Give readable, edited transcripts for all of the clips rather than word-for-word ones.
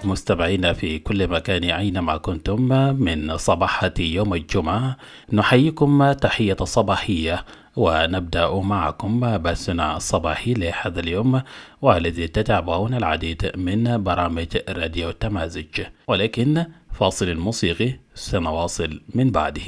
مستمعينا في كل مكان أينما كنتم من صباحة يوم الجمعة، نحييكم تحية صباحية ونبدأ معكم بثنا الصباحي لهذا اليوم، والذي تتابعون العديد من برامج راديو تمازج، ولكن فاصل موسيقي سنواصل من بعده.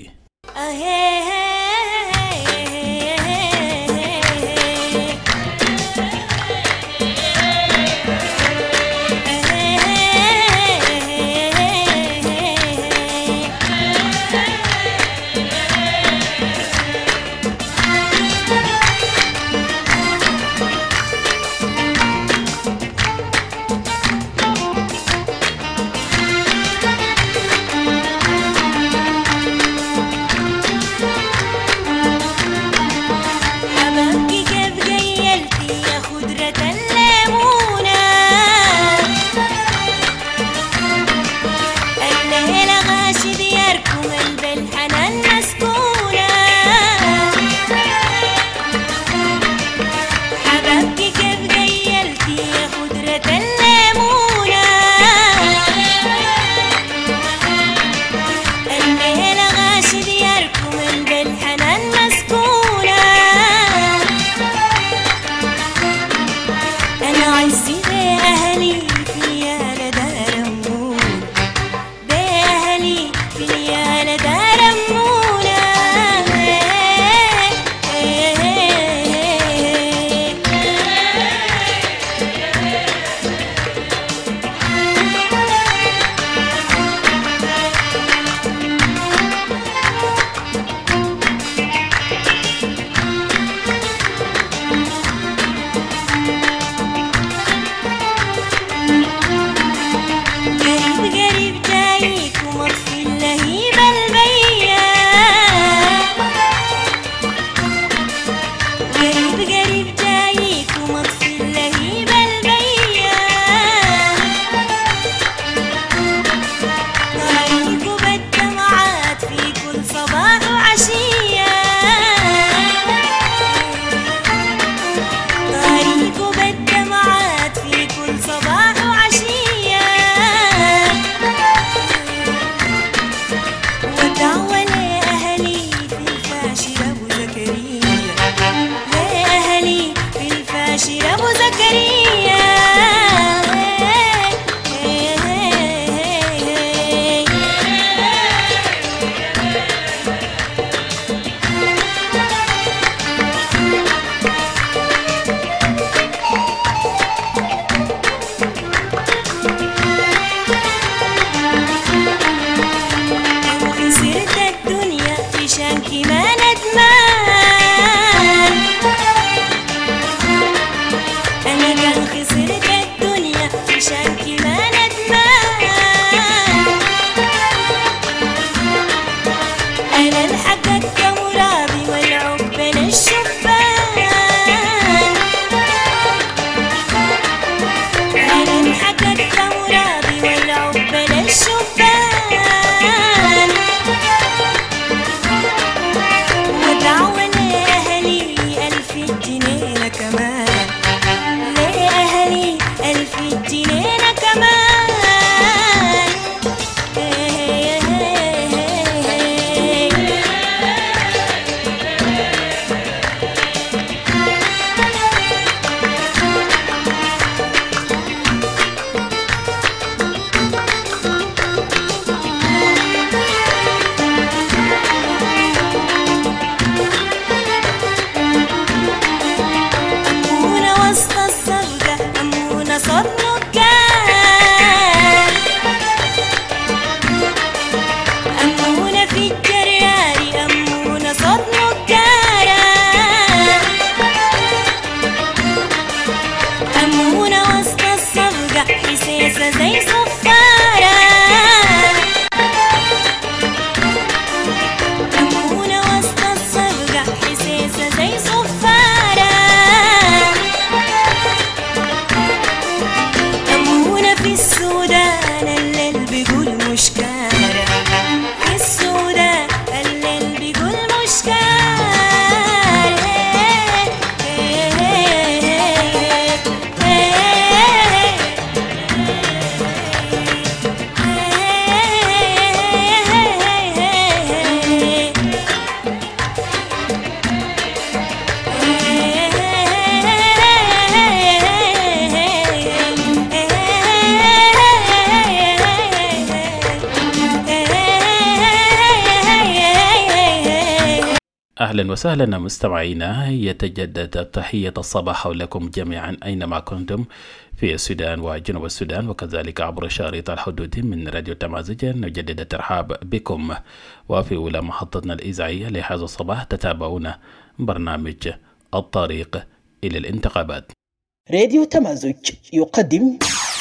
أهلا وسهلا مستمعينا، يتجدد تحية الصباح لكم جميعا أينما كنتم في السودان وجنوب السودان وكذلك عبر شريط الحدود من راديو تمازج. نجدد الترحاب بكم وفي أولى محطتنا الإذاعية لهذا الصباح تتابعون برنامج الطريق إلى الانتخابات. راديو تمازج يقدم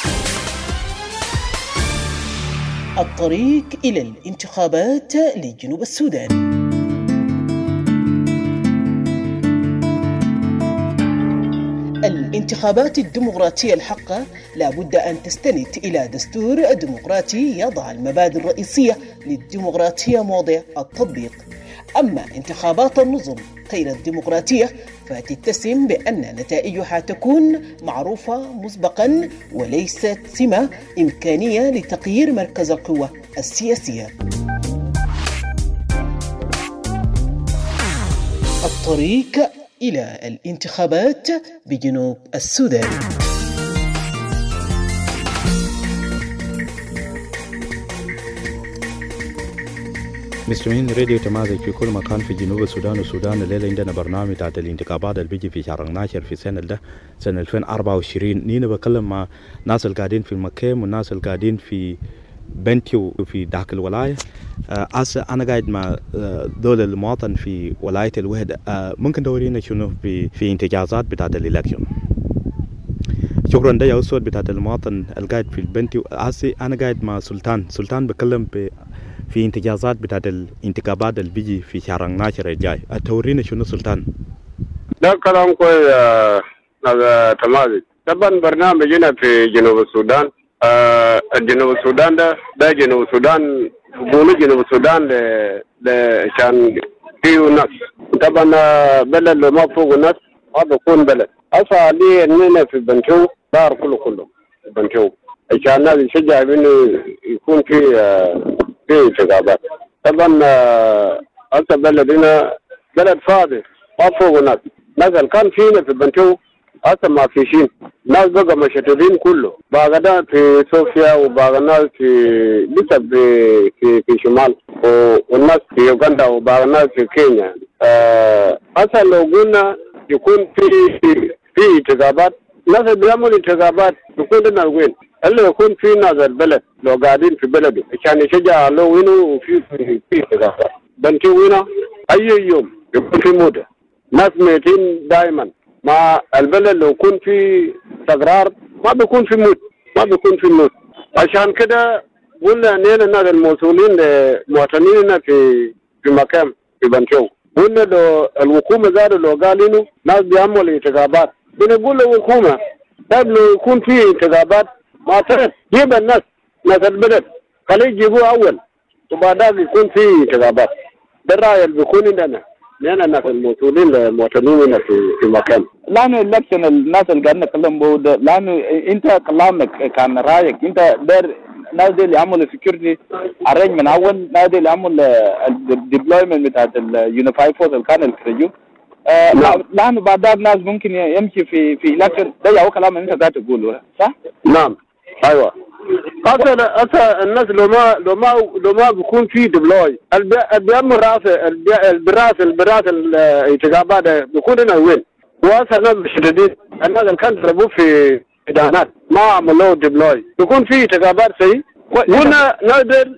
الطريق إلى الانتخابات لجنوب السودان. الانتخابات الديمقراطية الحقة لابد أن تستند إلى دستور ديمقراطي يضع المبادئ الرئيسية للديمقراطية موضع التطبيق. أما انتخابات النظم غير الديمقراطية فتتسم بأن نتائجها تكون معروفة مسبقا وليست سمة إمكانية لتغيير مركز القوة السياسية. الطريق إلى الانتخابات بجنوب السودان. مستمعين راديو تمازج في كل مكان في جنوب السودان والسودان. الليلة عندنا برنامج تاع الانتخابات اللي بيجي في شهر 12 في السنة ده سنة 2024. نينا بكلم مع ناس اللي قاعدين في المكيم والناس اللي قاعدين في بنتيو وفي داخل الولاية. أنا قاعد مع دول المواطن في ولاية الوحدة. ممكن تورينا شنو في انتجازات بتاعت الإلكشن؟ شكرا. ده يا أستاذ بتاعت المواطن اللي قاعد في البنتيو. أنا قاعد مع سلطان بكلم في انتجازات بتاعت الانتخابات اللي بيجي في شهر 12 الجاي. تورينا شنو سلطان؟ ده كلام كويس تمام. طبعا برنامجنا في جنوب السودان جنوب السودان ده جنوب السودان بقولوا جنوب السودان عشان فيه ناس. طبعا بلد لو ما فوق ناس ما بيكون بلد. أصلا لي إننا في بنشو دار كله بنشو عشان الناس يشجع إنه يكون في انتخابات. طبعا أصلا بلدنا بلد فاضي ما فوق ناس اللي كان فينا في بنشو أصلا ما فيشين. ناس بقى مشتتين كله باغنا في صوفيا وباغنا في لسه في شمال والناس في يوغندا وباغنا في كينيا. أصلا لو قلنا يكون في انتخابات ناس بيعملوا انتخابات يكون لنا وين اللي يكون في ناس البلد لو قاعدين في بلده عشان يشجع له وينه وفي انتخابات. بنتي وينه أي يوم يكون في مودة ناس ميتين دائما مع البلد. لو يكون في تقرار ما بيكون في موت عشان كده قلنا اننا الناس المسؤولين لمواطنينا في مكان في بنشو قلنا لو الحكومه زادوا لو قال انه ناس بيعملوا انتخابات بنقول للحكومه طيب لو يكون في انتخابات ما ترد جيب الناس البلد خليه يجيبوه اول وبعدين يكون في انتخابات. ده الراي اللي بيكون عندنا لأن الناس المسؤولين المواطنين في مكان. لأنه الإلكشن الناس اللي قاعدين نتكلم به لأنه أنت كلامك كان رأيك أنت دير ناس اللي يعملوا سكيورتي أرينج من أول ناس اللي يعملوا الديبلويمنت بتاعت اليونيفاي فورس اللي كان الكريجو لأنه بعد ذلك ناس ممكن يمشي في إلكشن. ده هو كلام أنت قاعد تقوله صح؟ نعم أيوة. أصلا الناس لو ما بيكون في دبلوي بيعمل براس الانتخابات بيكون هنا وين وأصلا الناس شديدين. الناس اللي كانوا ضربوا في إدانات ما عملوا دبلوي بيكون في انتخابات سي هنا نقدر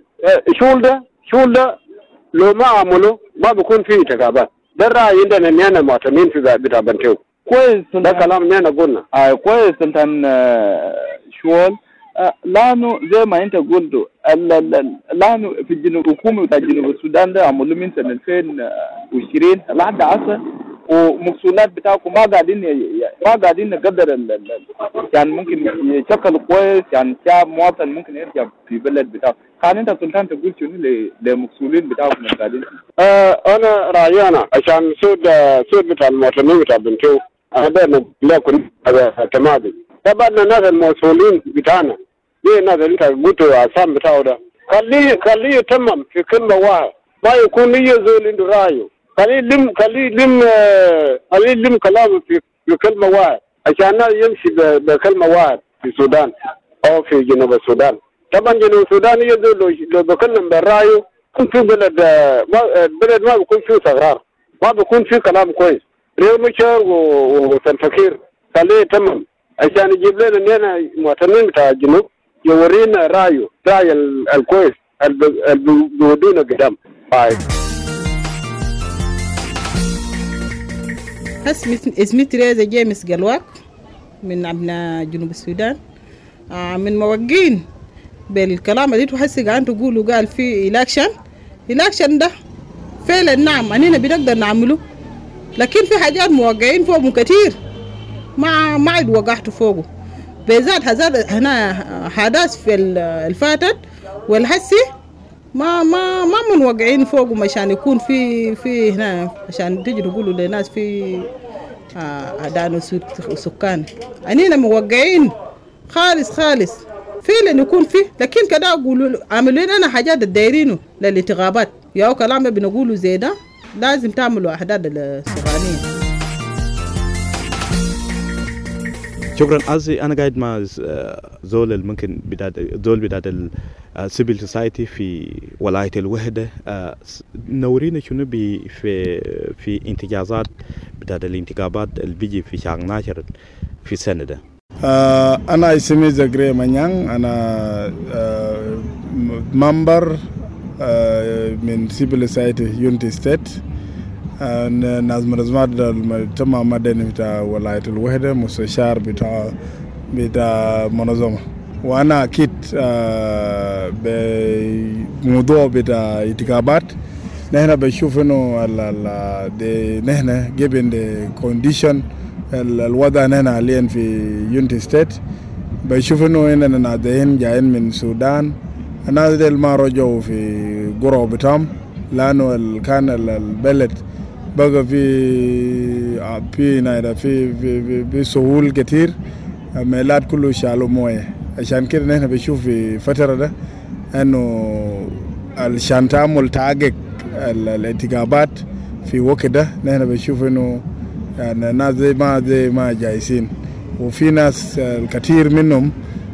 شول ده لو ما عملوا ما بيكون في انتخابات. ده الرأي عندنا إننا مواطنين في بتاع بنتيو. كويس ده كلام إننا قلنا. كويس سلطان شول. لانه زي ما انت قلت لانه في الجنوب الحكومه بتاع جنوب السودان ده عملوا من سنه 2020 لحد عصر ومحصولات بتاعكم ما قاعدين نقدر يعني ممكن يشكلوا كويس يعني شعب مواطن ممكن يرجع في بلد بتاعه. كان انت سلطان تقول شنو للمحصولين بتاعكم قاعدين؟ انا راينا عشان سود بتاع المواطنين بتاع بنتو هذا لكن هذا تمادي. طبعا الناس المسؤولين بتاعنا ليه الناس اللي انت قلتوا عصام بتاعه ده خليه يتمم في كلمه واحده ما يكون ليه زول عنده رايه. خليه يلم كلامه في كلمه واحده عشان يمشي بكلمه واحده في السودان او في جنوب السودان. طبعا جنوب السودان يزول لو بكلم بالرايه يكون في بلد ما بيكون فيه تغرار ما بيكون في كلام كويس. ريو مشار وتنفكير خليه تمام عشان يجيب لنا اننا مواطنين بتاع الجنوب يورينا رايه راي الكويس بيودينا قدام. اسمي تريزا جيمس قلواك من أبناء جنوب السودان. من موقعين بالكلام اللي تحسي قاعد تقولوا قال في إلاكشن ده فعلا نعم أننا بنقدر نعمله، لكن في حاجات موقعين فوقهم كتير ما عاد وقعتوا فوقه بذات هنا حدث في الفاتت والحسي ما منوقعين فوقهم عشان يكون في هنا عشان تيجي تقولوا للناس في أدانوا سكان. أننا موقعين خالص فعلا يكون فيه، لكن كده أقولوا عملوا لنا حاجات الدايرينه للانتخابات ياو كلام بنقولوا زي ده لازم تعملوا أحداث الصغانية. شكرا. أزي أنا قاعد مع زول ممكن بداية السيفل سوسايتي في ولاية الوحدة. نورينا شنو في انتجازات بداية الانتخابات اللي بيجي في شهر 12 في السنة ده. أنا اسمي زكريا مانيان، أنا ممبر من سيفل سوسايتي يونتي ستيت، ناس منظمات المجتمع المدني بتاع ولاية الوحدة، مستشار بتاع منظمة. وأنا أكيد بموضوع بتاع انتخابات نحن بنشوف إنه نحن given the condition الوضع نحن حاليا في يونتي ستيت بنشوف إنه إننا نادين جايين من السودان. الناس ديل ما رجعوا في قرى بتاعهم لأنه كان البلد بقى في نايدا في سهول كتير، ميلاد كله شالوا مويه. عشان كده نحن بنشوف في فترة ده انه الشانتا ملتحق الانتخابات في وقت ده نحن بنشوف انه يعني الناس زي ما جايزين، وفي ناس الكثير منهم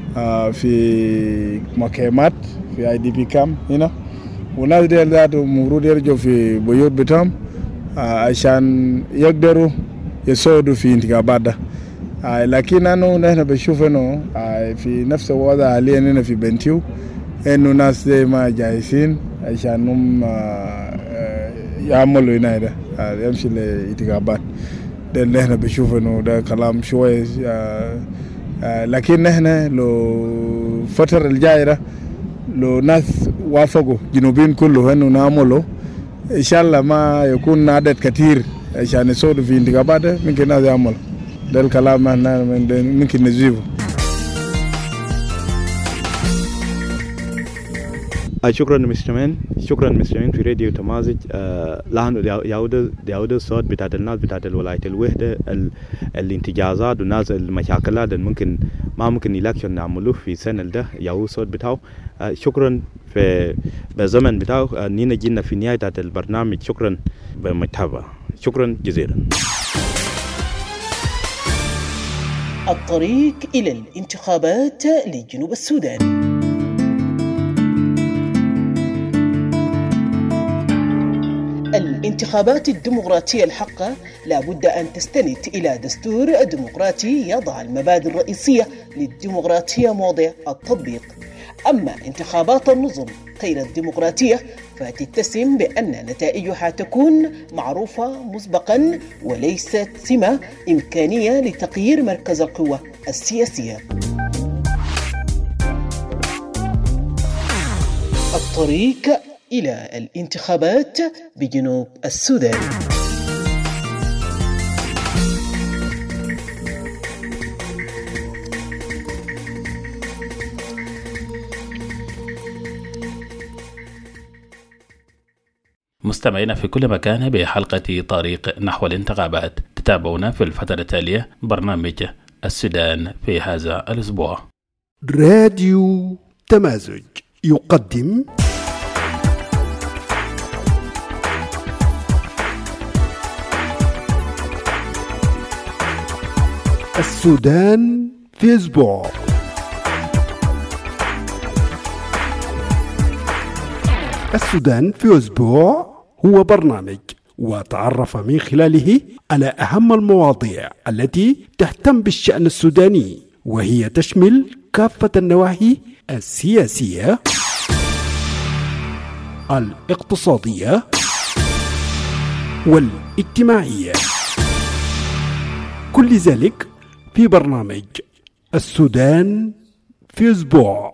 في مكيمات في IDP كام هنا، وناس دي ذاته المفروض يرجعوا في بيوت بتاعهم عشان يقدروا يصعدوا في انتخابات ده. لكن أنا نحن بنشوف إنه في نفس الوضع حاليا هنا في بنتيو إنه ناس زي ما جايزين عشان هم يعملوا هنا ده يمشي لانتخابات. ده اللي نحن بنشوف إنه ده كلام شوية، لكن نحن لو فترة الجاية لو ناس وافقوا جنوبين كله إنه نعمله إن شاء الله ما يكون عدد كتير عشان يصعدوا في انتخابات ممكن ناس يعملوا. ده الكلام ممكن نجيبه. شكرا مستمعين في راديو تمازج. لانه يعود الصوت بتاعت الناس بتاعت الولاية الوحدة الانتجازات والناس المشاكلات اللي ما ممكن إلكشن نعملوه في السنة ده يعود صوت بتاعه. شكرا في بزمن بتاعه. نينا جينا في نهاية البرنامج. شكرا بمتابعة. شكرا جزيلا. الطريق إلى الانتخابات لجنوب السودان. الانتخابات الديمقراطية الحقة لا بد أن تستند إلى دستور ديمقراطي يضع المبادئ الرئيسية للديمقراطية موضع التطبيق. أما انتخابات النظم غير الديمقراطية فتتسم بأن نتائجها تكون معروفة مسبقا وليست سمة إمكانية لتغيير مركز القوة السياسية. الطريق إلى الانتخابات بجنوب السودان. مستمعينا في كل مكان بحلقة طريق نحو الانتخابات. تتابعونا في الفترة التالية برنامج السودان في هذا الأسبوع. راديو تمازج يقدم السودان في أسبوع. السودان في أسبوع هو برنامج وتعرف من خلاله على أهم المواضيع التي تهتم بالشأن السوداني، وهي تشمل كافة النواحي السياسية، الاقتصادية والاجتماعية، كل ذلك في برنامج السودان في أسبوع.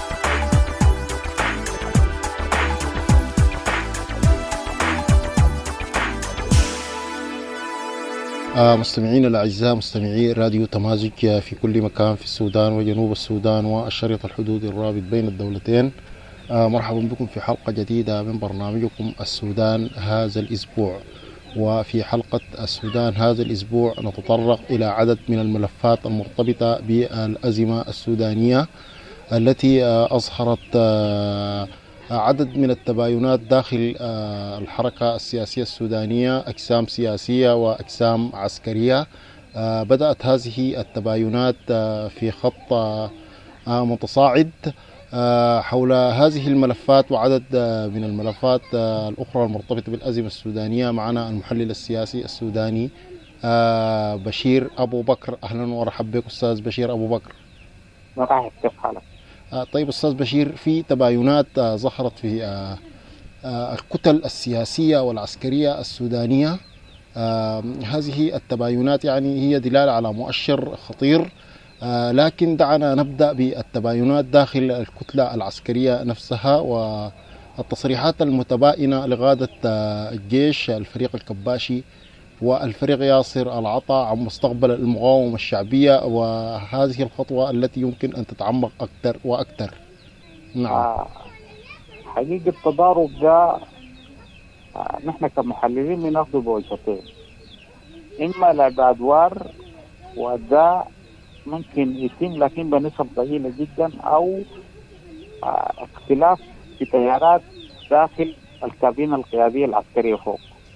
مستمعين الأعزاء، مستمعي راديو تمازج في كل مكان في السودان وجنوب السودان والشريط الحدودي الرابط بين الدولتين، مرحبا بكم في حلقة جديدة من برنامجكم السودان هذا الأسبوع. وفي حلقة السودان هذا الأسبوع نتطرق إلى عدد من الملفات المرتبطة بالأزمة السودانية التي أظهرت عدد من التباينات داخل الحركة السياسية السودانية، أجسام سياسية وأجسام عسكرية. بدأت هذه التباينات في خط متصاعد حول هذه الملفات وعدد من الملفات الأخرى المرتبطة بالأزمة السودانية. معنا المحلل السياسي السوداني بشير أبو بكر. أهلا ومرحبا بك أستاذ بشير أبو بكر. مرحبا، كيف حالك؟ طيب أستاذ بشير، في تباينات ظهرت في الكتل السياسية والعسكرية السودانية. هذه التباينات يعني هي دلالة على مؤشر خطير، لكن دعنا نبدأ بالتباينات داخل الكتلة العسكرية نفسها والتصريحات المتباينة لقادة الجيش الفريق الكباشي والفريق ياسر العطا عن مستقبل المقاومة الشعبية، وهذه الخطوة التي يمكن أن تتعمق أكثر وأكثر. نعم. حقيقة التضارب ده نحن كمحللين بناخده بوجهتين، إما لأدوار وده ممكن يتم لكن بنسب ضئيلة جدا، أو اختلاف في تيارات داخل الكابينة القيادية العسكرية فوق.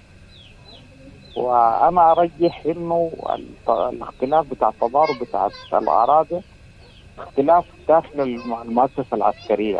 وأنا أرجح إنه الاختلاف بتاع التضارب بتاع الأراضي اختلاف داخل المؤسسة العسكرية.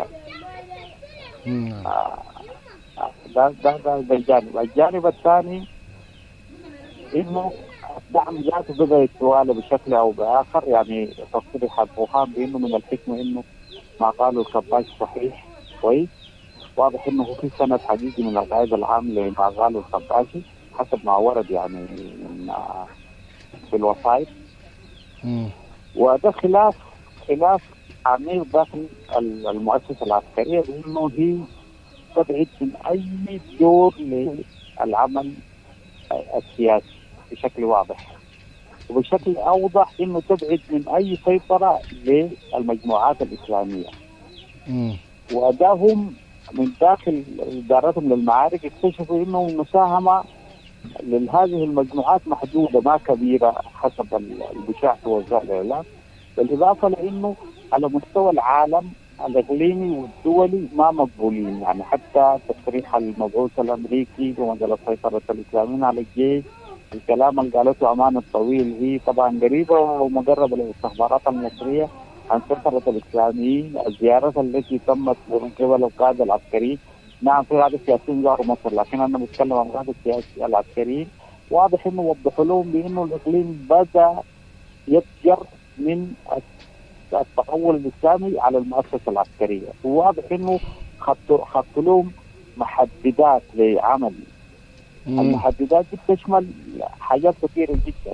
ده الجانب الثاني إنه الدعم ذاته بدأ يتوالى بشكل أو بآخر. يعني تصريح البرهان بإنه من الحكمة إنه ما قالوا الكباشي صحيح كويس، واضح إنه في سند حقيقي من القائد العام لما قالوا الكباشي حسب ما ورد يعني في الوسائط. وده خلاف عميق داخل المؤسسة العسكرية، لأنه هي تبعد من أي دور للعمل السياسي بشكل واضح، وبشكل أوضح إنه تبعد من أي سيطرة للمجموعات الإسلامية. وأداهم من داخل إدارتهم للمعارك اكتشفوا إنه المساهمة لهذه المجموعات محدودة ما كبيرة حسب البشاع في وسائل الإعلام، بالإضافة لأنه على مستوى العالم الإقليمي والدولي ما مقبولين. يعني حتى تصريح المبعوث الأمريكي ومجال سيطرة الإسلاميين على الجيش، الكلام اللي قالته أمان الطويل هي طبعا قريبة ومقربة للاستخبارات المصرية عن سيطرة الإسلاميين، الزيارات التي تمت من قبل القادة العسكريين. نعم في قادة السياسيين زاروا مصر، لكن أنا بتكلم عن قادة العسكريين. واضح إنه وضحوا لهم بإنه الإقليم بدأ يتجر من التحول الإسلامي على المؤسسة العسكرية، وواضح إنه خطوا لهم محددات لعمل. المحددات دي تشمل حاجات كثيرة جدا.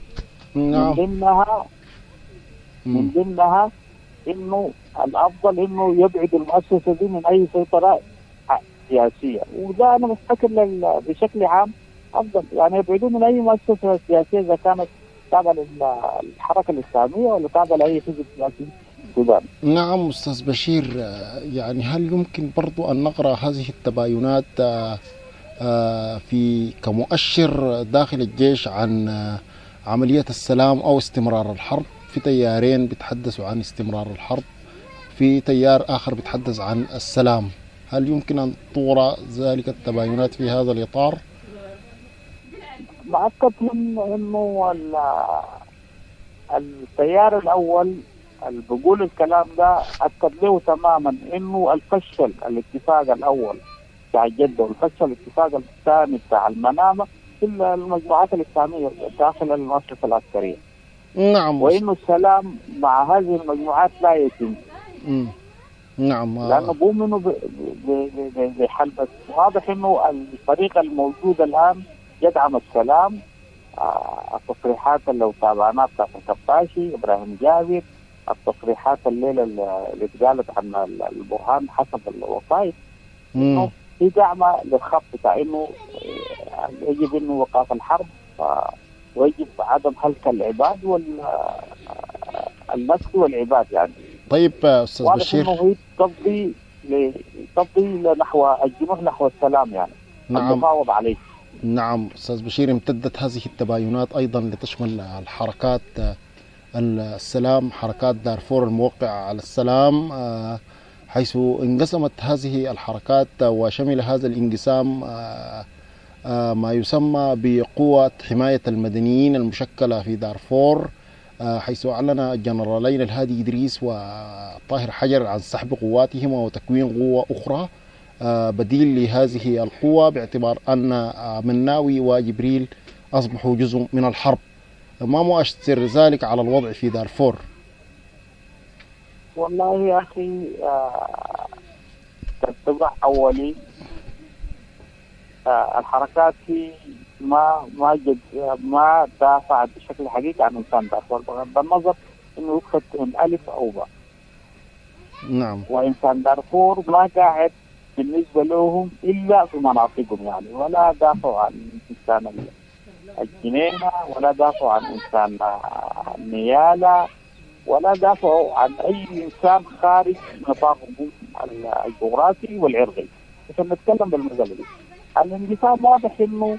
من ضمنها إنه الأفضل إنه يبعد المؤسسة دي من أي سيطرة سياسية، وده أنا مفتكر بشكل عام أفضل. يعني يبعدون من أي مؤسسة سياسية إذا كانت تابعة للحركة الإسلامية ولا تابعة لأي حزب سياسي السودان. نعم أستاذ بشير، يعني هل يمكن برضو أن نقرأ هذه التباينات في كمؤشر داخل الجيش عن عملية السلام أو استمرار الحرب؟ في تيارين بيتحدثوا عن استمرار الحرب، في تيار آخر بيتحدث عن السلام. هل يمكن أن تقرأ ذلك التباينات في هذا الإطار؟ مؤكد إنه التيار الأول اللي بيقول الكلام ده أكد له تماما إنه الفشل الاتفاق الأول بتاع جدة والفشل الاتفاق الثاني بتاع المنامة في المجموعات الإسلامية داخل المؤسسة العسكرية. نعم. وإنه السلام مع هذه المجموعات لا يتم. نعم. لأنه بيؤمنوا بحل بس. واضح إنه الفريق الموجود الآن يدعم السلام. التصريحات اللي تابعناها بتاعت الكباشي إبراهيم جابر، التصريحات الليلة اللي اتقالت عن البرهان حسب الوسائط إنه في دعمة للخط بتاع إنه يجب إنه وقاف الحرب ويجب عدم هلك العباد والنسل والعباد يعني. طيب أستاذ بشير، واضح إنه هي تفضي نحو الجنوح نحو السلام يعني. نعم. المفاوض عليه. نعم أستاذ بشير، امتدت هذه التباينات أيضا لتشمل الحركات السلام، حركات دارفور الموقعة على السلام، حيث انقسمت هذه الحركات وشمل هذا الانقسام ما يسمى بقوة حماية المدنيين المشكلة في دارفور، حيث أعلن الجنرالين الهادي إدريس وطاهر حجر عن سحب قواتهما وتكوين قوة أخرى بديل لهذه القوة، باعتبار أن مناوي وجبريل أصبحوا جزء من الحرب. ما مؤثر ذلك على الوضع في دارفور؟ والله يا أخي كاتباع أولي الحركات ما دافعت بشكل حقيقي عن إنسان دارفور، بغض النظر إنه يكتب من ألف أو باء. نعم. وإنسان دارفور ما قاعد بالنسبة لهم إلا في مناطقهم يعني، ولا دافعوا عن إنسان الجنينة، ولا دافعوا عن إنسان نيالا، ولا دافعوا عن أي إنسان خارج نطاقهم الجغرافي والعرقي. عشان نتكلم بالمسألة دي، الانقسام واضح إنه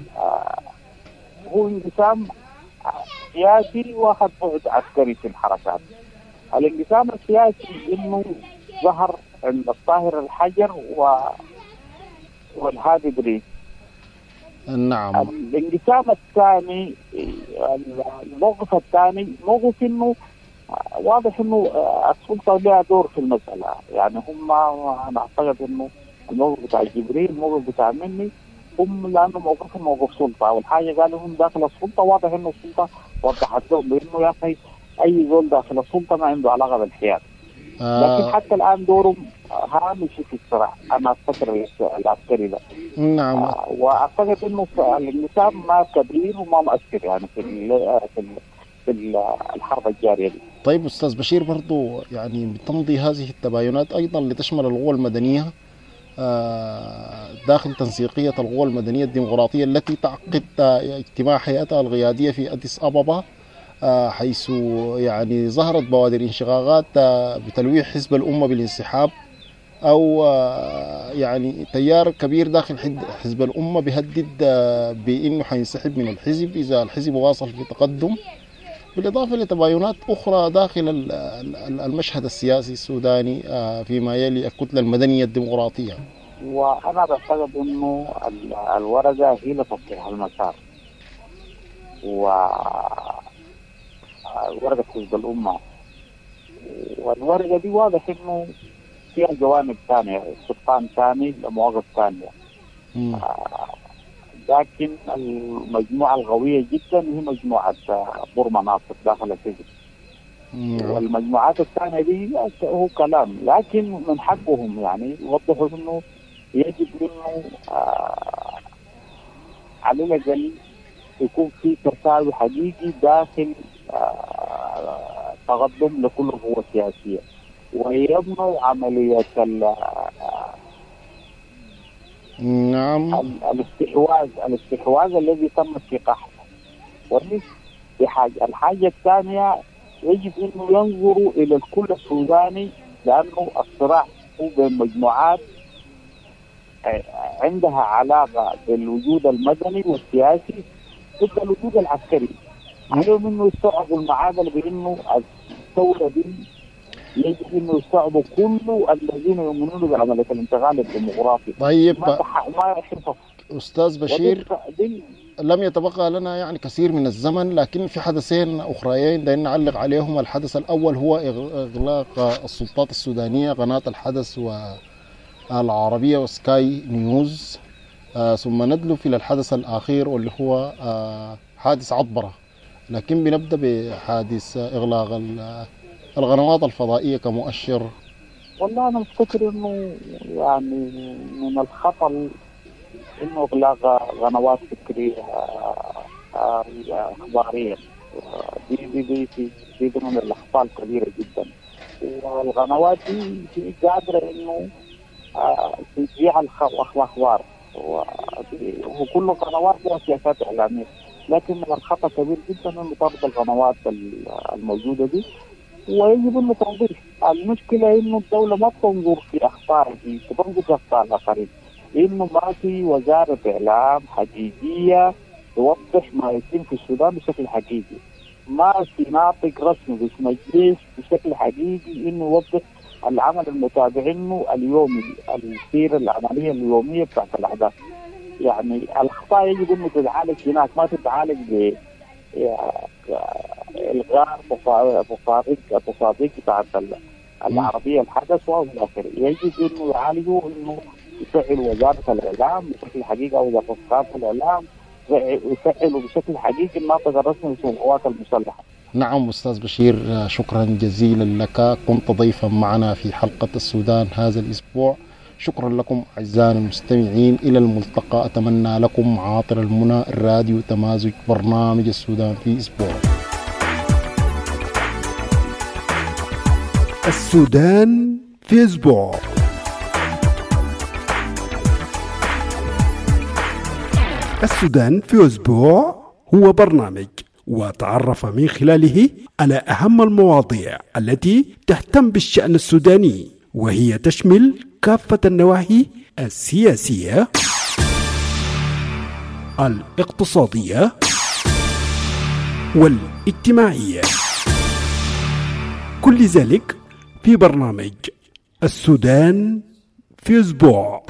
هو انقسام سياسي واخذ بعد عسكري في الحركات. الانقسام السياسي إنه ظهر عند الطاهر الحجر والهادي إدريس. نعم. الانقسام الثاني، الموقف الثاني موقف إنه واضح إنه السلطة لها دور في المسألة يعني. هم أنا أعتقد إنه الموقف بتاع جبريل، الموقف بتاع مني، هم لأنه موقفهم موقف سلطة، والحاجة قالوا هم داخل السلطة. واضح إنه السلطة وضحت لهم بإنه يا أخي أي زول داخل السلطة ما عنده علاقة بالحياد. لكن حتى الآن دورهم هامشي في الصراع. أنا أفتكر العسكري ده. نعم. وأعتقد إنه الانقسام ما كبير وما مؤثر يعني في الحرب الجارية دي. طيب أستاذ بشير، برضو يعني بتمضي هذه التباينات أيضا لتشمل القوى المدنية داخل تنسيقية القوى المدنية الديمقراطية التي تعقد اجتماع هيئتها القيادية في أديس أبابا، حيث يعني ظهرت بوادر انشقاقات بتلويح حزب الأمة بالانسحاب، أو يعني تيار كبير داخل حزب الأمة بيهدد بأنه حينسحب من الحزب إذا الحزب واصل في تقدم، بالإضافة لتباينات أخرى داخل المشهد السياسي السوداني فيما يلي الكتلة المدنية الديمقراطية. وأنا بعتقد أنه الورقة هي لتصحيح المسار، ورقة حزب الأمة، والورقة دي واضح إنه فيها جوانب ثانية، سلطان ثاني لمواقف ثانية. لكن المجموعة القوية جدا هي مجموعة بورما ناصر داخل الحزب. والمجموعات الثانية دي هو كلام، لكن من حقهم يعني يوضحوا إنه يجب إنه على الأقل يكون في تساوي حقيقي داخل تقدم لكل قوة سياسية، ويبنوا عملية نعم الاستحواذ الذي تم في قحط. الحاجة الثانية يجب أنه ينظروا إلى الكل السوداني، لأنه الصراع هو بين مجموعات عندها علاقة بالوجود المدني والسياسي ضد الوجود العسكري. عليهم انه يستوعبوا المعادله بانه الثوره دي يجب انه يستوعبوا كل الذين يؤمنون بعمليه الانتقال الديمقراطي. طيب ما يحفظ استاذ بشير، لم يتبقى لنا يعني كثير من الزمن، لكن في حدثين اخريين بدنا نعلق عليهم. الحدث الاول هو اغلاق السلطات السودانيه قناه الحدث والعربيه وسكاي نيوز ثم ندلف إلى الحدث الأخير واللي هو حادث عطبرة. لكن بنبدأ بحادث إغلاق القنوات الفضائية كمؤشر. والله أنا أفتكر إنه يعني من الخطأ إنه إغلاق قنوات فكرية إخبارية، دي من الأخطاء الكبيرة جدا. والقنوات دي قادرة إنه تذيع الأخبار، وكل قنوات لها سياسات إعلامية، لكن من الخطأ كبير جدا إنه تربط القنوات الموجودة دي، ويجب إنه توضيح. المشكلة إنه الدولة ما تنظر في أخبار دي، تنظر في أخبار الآخرين، إنه ما في وزارة إعلام حقيقية توضح ما يتم في السودان بشكل حقيقي، ما في ناطق رسمي باسم الجيش بشكل حقيقي إنه يوضح العمل المتابعينه اليومي، السير العملية اليومية بتاعت الأحداث. يعني الأخطاء يجب أنه تتعالج هناك، ما تتعالج بإلغاء تصاديق بتاعت العربية الحدث وإلى آخره. يجب أنه يعالجوا أنه يفعل وزارة الإعلام بشكل حقيقي أو وزارة الإعلام يفعلوا بشكل حقيقي الناطق الرسمي للقوات المسلحة. نعم أستاذ بشير، شكرا جزيلا لك، كنت ضيفا معنا في حلقة السودان هذا الأسبوع. شكرا لكم أعزائنا المستمعين، إلى الملتقى. أتمنى لكم عاطر المنى، الراديو تمازج، برنامج السودان في أسبوع. السودان في أسبوع. السودان في أسبوع هو برنامج وتعرف من خلاله على أهم المواضيع التي تهتم بالشأن السوداني، وهي تشمل كافة النواحي السياسية، الاقتصادية والاجتماعية، كل ذلك في برنامج السودان في أسبوع.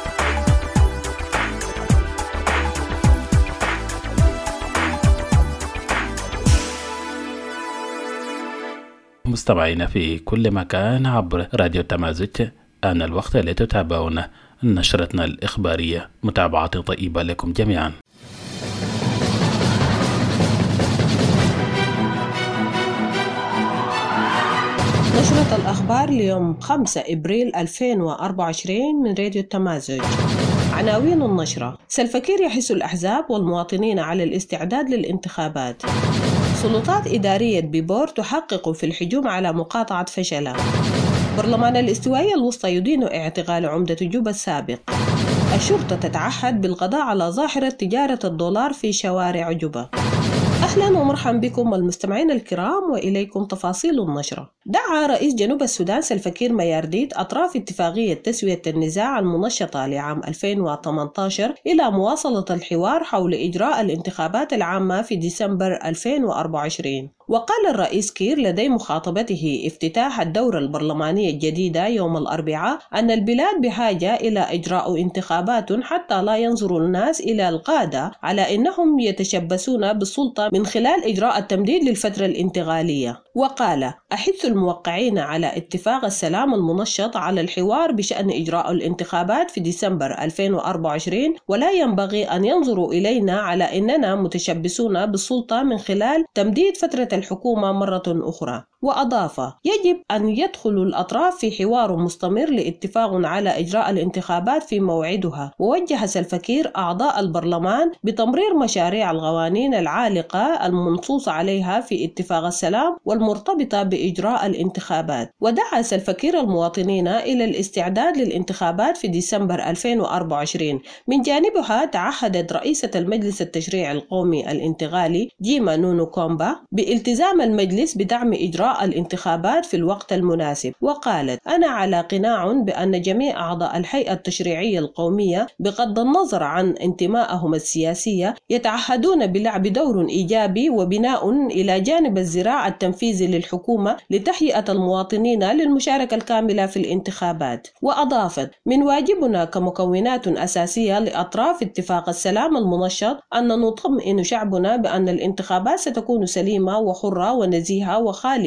مستمعينا في كل مكان عبر راديو تمازج، آن الوقت لتتابعون نشرتنا الإخبارية. متابعة طيبة لكم جميعا. نشرة الأخبار ليوم 5 إبريل 2024 من راديو التمازج. عناوين النشرة: سلفاكير يحث الأحزاب والمواطنين على الاستعداد للانتخابات. سلطات إدارية بيبور تحقق في الهجوم على مقاطعة فشلة. برلمان الاستوائية الوسطى يدين اعتقال عمدة جوبا السابق. الشرطة تتعهد بالقضاء على ظاهرة تجارة الدولار في شوارع جوبا. أهلا ومرحبا بكم المستمعين الكرام، وإليكم تفاصيل النشرة. دعا رئيس جنوب السودان سلفاكير ميارديت أطراف اتفاقية تسوية النزاع المنشطة لعام 2018 إلى مواصلة الحوار حول إجراء الانتخابات العامة في ديسمبر 2024. وقال الرئيس كير لدي مخاطبته افتتاح الدورة البرلمانية الجديدة يوم الأربعاء أن البلاد بحاجة إلى إجراء انتخابات حتى لا ينظر الناس إلى القادة على أنهم يتشبثون بالسلطة من خلال إجراء التمديد للفترة الانتقالية. وقال: أحث الموقعين على اتفاق السلام المنشط على الحوار بشأن إجراء الانتخابات في ديسمبر 2024، ولا ينبغي أن ينظروا إلينا على أننا متشبثون بالسلطة من خلال تمديد فترة الحكومة مرة أخرى. وأضاف: يجب أن يدخل الأطراف في حوار مستمر لاتفاق على إجراء الانتخابات في موعدها. ووجه سلفاكير أعضاء البرلمان بتمرير مشاريع القوانين العالقة المنصوص عليها في اتفاق السلام والمرتبطة بإجراء الانتخابات. ودعا سلفاكير المواطنين إلى الاستعداد للانتخابات في ديسمبر 2024. من جانبها تعهدت رئيسة المجلس التشريعي القومي الانتقالي جيما نونو كومبا بالتزام المجلس بدعم إجراء الانتخابات في الوقت المناسب. وقالت: أنا على قناع بأن جميع أعضاء الهيئة التشريعية القومية بغض النظر عن انتمائهم السياسية يتعهدون بلعب دور إيجابي وبناء إلى جانب الزراعة التنفيذي للحكومة لتهيئة المواطنين للمشاركة الكاملة في الانتخابات. وأضافت: من واجبنا كمكونات أساسية لأطراف اتفاق السلام المنشط أن نطمئن شعبنا بأن الانتخابات ستكون سليمة وحرة ونزيهة وخالية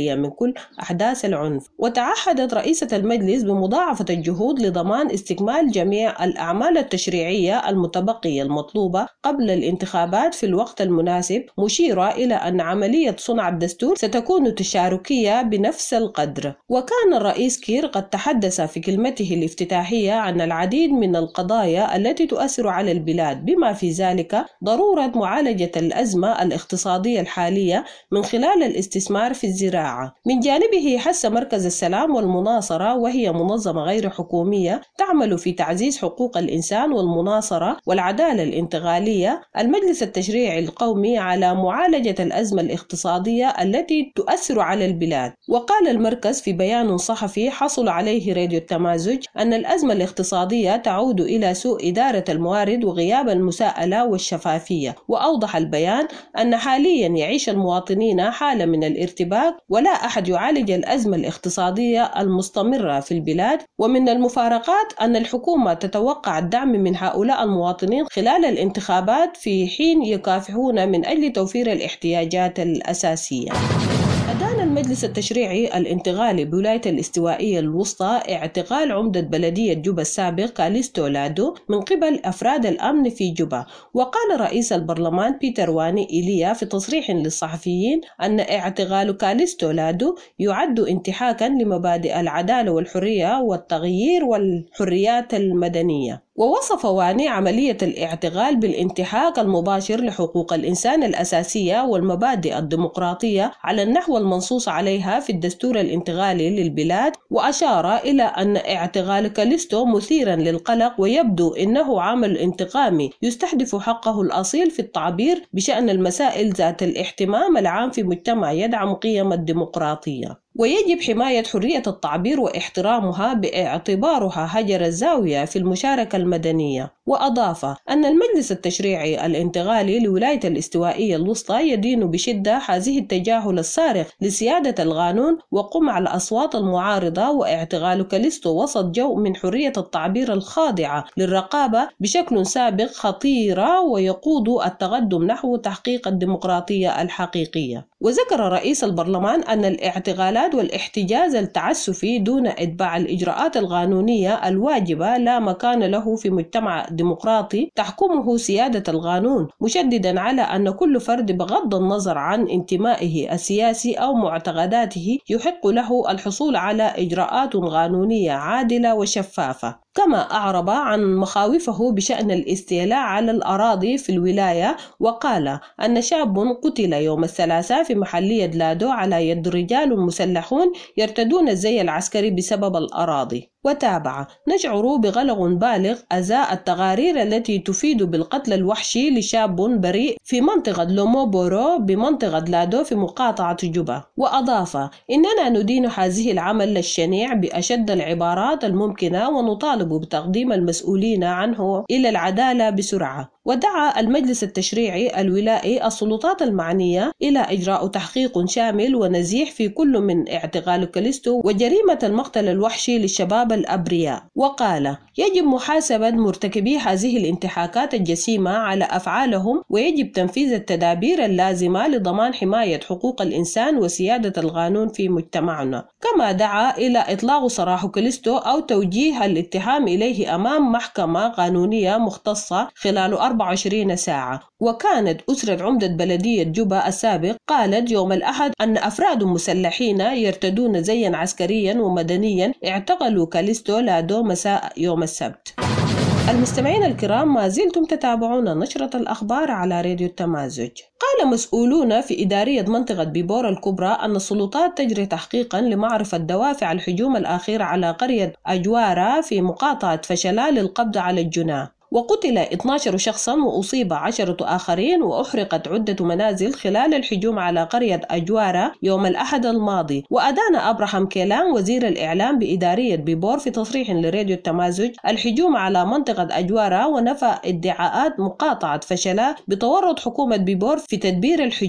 خالية من كل أحداث العنف. وتعهدت رئيسة المجلس بمضاعفة الجهود لضمان استكمال جميع الأعمال التشريعية المتبقية المطلوبة قبل الانتخابات في الوقت المناسب، مشيرة إلى أن عملية صنع الدستور ستكون تشاركية بنفس القدر. وكان الرئيس كير قد تحدث في كلمته الافتتاحية عن العديد من القضايا التي تؤثر على البلاد، بما في ذلك ضرورة معالجة الأزمة الاقتصادية الحالية من خلال الاستثمار في الزراعة. من جانبه حث مركز السلام والمناصرة، وهي منظمة غير حكومية تعمل في تعزيز حقوق الإنسان والمناصرة والعدالة الانتقالية، المجلس التشريعي القومي على معالجة الأزمة الاقتصادية التي تؤثر على البلاد. وقال المركز في بيان صحفي حصل عليه راديو التمازج أن الأزمة الاقتصادية تعود إلى سوء إدارة الموارد وغياب المساءلة والشفافية. وأوضح البيان أن حاليا يعيش المواطنين حالة من الارتباك، ولا أحد يعالج الأزمة الاقتصادية المستمرة في البلاد، ومن المفارقات أن الحكومة تتوقع الدعم من هؤلاء المواطنين خلال الانتخابات في حين يكافحون من أجل توفير الاحتياجات الأساسية. أدان المجلس التشريعي الانتقالي بولاية الاستوائية الوسطى اعتقال عمدة بلدية جوبا السابق كاليستو لادو من قبل أفراد الأمن في جوبا. وقال رئيس البرلمان بيتر واني إيليا في تصريح للصحفيين أن اعتقال كاليستو لادو يعد انتهاكا لمبادئ العدالة والحرية والتغيير والحريات المدنية. ووصف واني عملية الاعتقال بالانتهاك المباشر لحقوق الإنسان الأساسية والمبادئ الديمقراطية على النحو المنصوص عليها في الدستور الانتقالي للبلاد. وأشار إلى أن اعتقال كاليستو مثيرا للقلق، ويبدو أنه عمل انتقامي يستهدف حقه الأصيل في التعبير بشأن المسائل ذات الاهتمام العام في مجتمع يدعم قيم الديمقراطية. ويجب حماية حرية التعبير واحترامها باعتبارها هجر الزاوية في المشاركة المدنية. وأضاف أن المجلس التشريعي الانتقالي لولاية الاستوائية الوسطى يدين بشدة هذه التجاهل الصارخ لسيادة القانون وقمع الأصوات المعارضة، واعتقال كاليستو وسط جو من حرية التعبير الخاضعة للرقابة بشكل سابق خطيرة ويقود التقدم نحو تحقيق الديمقراطية الحقيقية. وذكر رئيس البرلمان أن الاعتقالات والاحتجاز التعسفي دون إتباع الإجراءات القانونية الواجبة لا مكان له في مجتمع ديمقراطي تحكمه سيادة القانون، مشددا على أن كل فرد بغض النظر عن انتمائه السياسي أو معتقداته يحق له الحصول على إجراءات قانونية عادلة وشفافة. كما أعرب عن مخاوفه بشأن الاستيلاء على الأراضي في الولاية، وقال أن شاب قتل يوم الثلاثاء في محلية لادو على يد رجال مسلحون يرتدون الزي العسكري بسبب الأراضي. وتابع: نشعر بقلق بالغ أزاء التقارير التي تفيد بالقتل الوحشي لشاب بريء في منطقة لوموبورو بمنطقة لادو في مقاطعة جوبا. وأضاف: إننا ندين هذه العمل الشنيع بأشد العبارات الممكنة ونطالب بتقديم المسؤولين عنه إلى العدالة بسرعة. ودعا المجلس التشريعي الولائي السلطات المعنية إلى إجراء تحقيق شامل ونزيح في كل من اعتقال كاليستو وجريمة المقتل الوحشي للشباب الأبرياء. وقال: يجب محاسبة مرتكبي هذه الانتهاكات الجسيمة على أفعالهم، ويجب تنفيذ التدابير اللازمة لضمان حماية حقوق الإنسان وسيادة القانون في مجتمعنا. كما دعا إلى إطلاق سراح كاليستو أو توجيه الاتهام إليه أمام محكمة قانونية مختصة خلال 24 ساعة. وكانت أسرة عمدة بلدية جوبا السابق قالت يوم الأحد أن أفراد مسلحين يرتدون زيا عسكريا ومدنيا اعتقلوا كاليستو لادو مساء يوم السبت. المستمعين الكرام، ما زلتم تتابعون نشرة الأخبار على راديو التمازج. قال مسؤولون في إدارية منطقة بيبور الكبرى أن السلطات تجري تحقيقا لمعرفة دوافع الهجوم الأخير على قرية أجوارا في مقاطعة فشلا للقبض على الجناه. وقتل 12 شخصا وأصيب 10 آخرين، وأحرقت عدة منازل خلال الهجوم على قرية أجوارا يوم الأحد الماضي. وأدان أبراهام كيلان وزير الإعلام بإدارية بيبور في تصريح لراديو التمازج الهجوم على منطقة أجوارا، ونفى ادعاءات مقاطعة فشلا بتورط حكومة بيبور في تدبير الهجوم.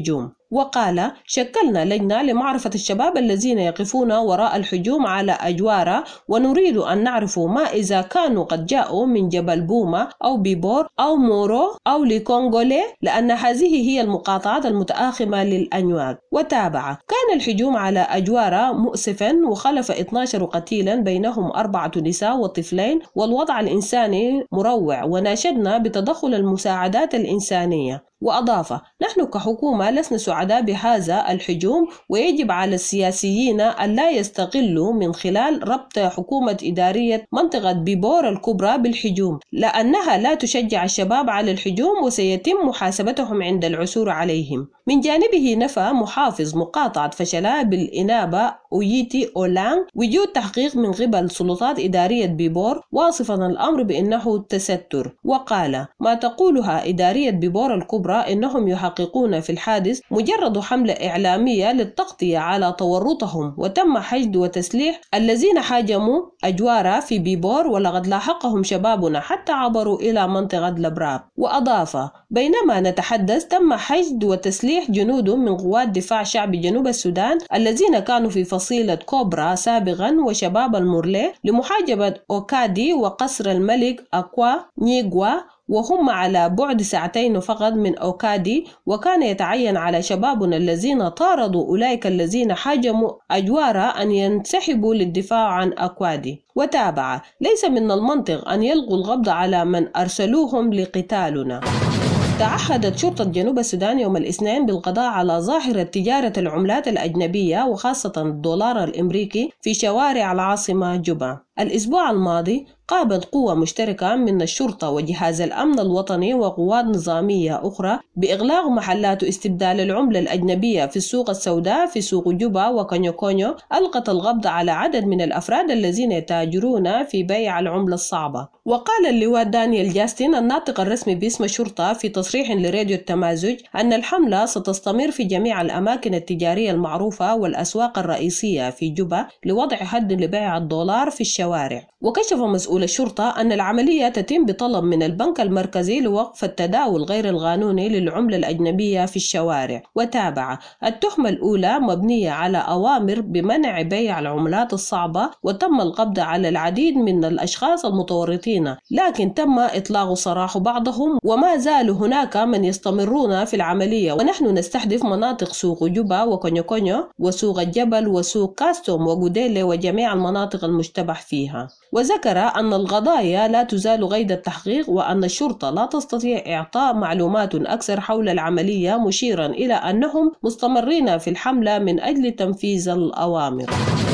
وقال: شكلنا لجنة لمعرفة الشباب الذين يقفون وراء الهجوم على أجوارا، ونريد أن نعرف ما إذا كانوا قد جاءوا من جبل بوما أو بيبور أو مورو أو لكونغولي، لأن هذه هي المقاطعات المتآخمة للأنواع. وتابع: كان الهجوم على أجوارا مؤسفا وخلف 12 قتيلا بينهم 4 نساء وطفلين، والوضع الإنساني مروع، وناشدنا بتدخل المساعدات الإنسانية. وأضاف: نحن كحكومة لسنا سعداء بهذا الهجوم، ويجب على السياسيين أن لا يستغلوا من خلال ربط حكومة إدارية منطقة بيبور الكبرى بالهجوم، لأنها لا تشجع الشباب على الهجوم وسيتم محاسبتهم عند العثور عليهم. من جانبه نفى محافظ مقاطعة فشلا بالإنابة أويتي أولانغ وجود تحقيق من قبل سلطات إدارية بيبور، واصفا الأمر بأنه تستر، وقال: ما تقولها إدارية بيبور الكبرى إنهم يحققون في الحادث مجرد حملة إعلامية للتغطية على تورطهم، وتم حشد وتسليح الذين هاجموا أجوارا في بيبور، ولقد لاحقهم شبابنا حتى عبروا إلى منطقة لبراب. وأضاف: بينما نتحدث تم حشد وتسليح جنود من قوات دفاع شعبي جنوب السودان الذين كانوا في فصيلة كوبرا سابقا وشباب المورلي لمحاجبة أوكادي وقصر الملك أكوا نيغوا، وهم على بعد 2 ساعات فقط من أوكادي، وكان يتعين على شبابنا الذين طاردوا أولئك الذين هاجموا أجوارا أن ينسحبوا للدفاع عن أكوادي. وتابع: ليس من المنطق أن يلغوا القبض على من أرسلوهم لقتالنا. تعهدت شرطة جنوب السودان يوم الاثنين بالقضاء على ظاهرة تجارة العملات الأجنبية وخاصة الدولار الأمريكي في شوارع العاصمة جوبا. الأسبوع الماضي قامت قوة مشتركة من الشرطة وجهاز الأمن الوطني وقوات نظامية أخرى بإغلاق محلات استبدال العملة الأجنبية في السوق السوداء في سوق جوبا وكونيو كونيو، ألقت القبض على عدد من الأفراد الذين يتاجرون في بيع العملة الصعبة. وقال اللواء دانيال جاستن الناطق الرسمي باسم الشرطة في تصريح لراديو التمازج أن الحملة ستستمر في جميع الأماكن التجارية المعروفة والأسواق الرئيسية في جوبا لوضع حد لبيع الدولار في الشوارع. وكشف مسؤول الشرطة أن العملية تتم بطلب من البنك المركزي لوقف التداول غير القانوني للعملة الأجنبية في الشوارع. وتابع: التهمة الأولى مبنية على أوامر بمنع بيع العملات الصعبة، وتم القبض على العديد من الأشخاص المتورطين، لكن تم إطلاق سراح بعضهم، وما زال هناك من يستمرون في العملية، ونحن نستهدف مناطق سوق جوبا وكونيو كونيو وسوق الجبل وسوق كاستوم وغوديلي وجميع المناطق المشتبه فيها. وذكر أن القضايا لا تزال قيد التحقيق، وأن الشرطة لا تستطيع إعطاء معلومات أكثر حول العملية، مشيرا إلى أنهم مستمرين في الحملة من أجل تنفيذ الأوامر.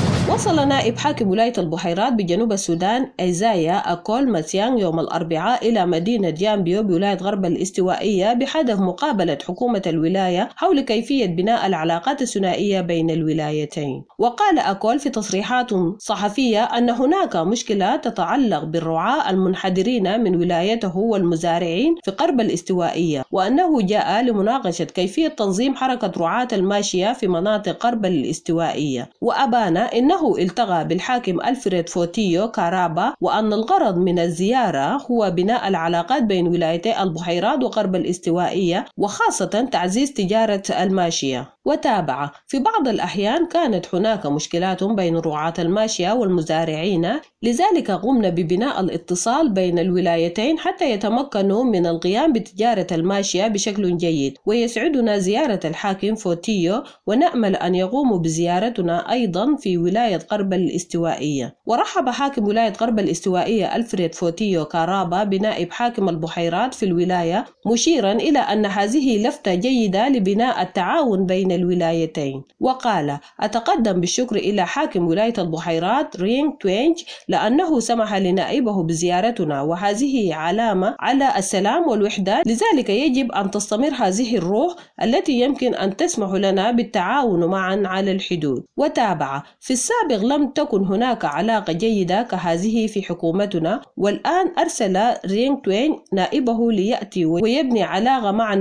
وصل نائب حاكم ولاية البحيرات بجنوب السودان إيزايا أكول ماتيانغ يوم الأربعاء إلى مدينة جامبيو بولاية غرب الاستوائية بهدف مقابلة حكومة الولاية حول كيفية بناء العلاقات الثنائية بين الولايتين. وقال أكول في تصريحات صحفية أن هناك مشكلة تتعلق بالرعاة المنحدرين من ولايته والمزارعين في غرب الاستوائية، وأنه جاء لمناقشة كيفية تنظيم حركة رعاة الماشية في مناطق غرب الاستوائية. وأبان إنه التقى بالحاكم ألفريد فوتيو كارابا، وأن الغرض من الزيارة هو بناء العلاقات بين ولايتي البحيرات وغرب الاستوائية، وخاصة تعزيز تجارة الماشية. وتابع: في بعض الأحيان كانت هناك مشكلات بين رعاة الماشية والمزارعين، لذلك قمنا ببناء الاتصال بين الولايتين حتى يتمكنوا من القيام بتجارة الماشية بشكل جيد. ويسعدنا زيارة الحاكم فوتيو، ونأمل أن يقوموا بزيارتنا أيضا في ولاية غرب الاستوائية. ورحب حاكم ولاية غرب الاستوائية ألفريد فوتيو كارابا بنائب حاكم البحيرات في الولاية، مشيرا إلى أن هذه لفتة جيدة لبناء التعاون بين الولايتين. وقال: أتقدم بالشكر إلى حاكم ولاية البحيرات رينغ توينج لأنه سمح لنائبه بزيارتنا، وهذه علامة على السلام والوحدة، لذلك يجب أن تستمر هذه الروح التي يمكن أن تسمح لنا بالتعاون معا على الحدود. وتابع: في السابق لم تكن هناك علاقة جيدة كهذه في حكومتنا، والآن أرسل رينغ توينج نائبه ليأتي ويبني علاقة معنا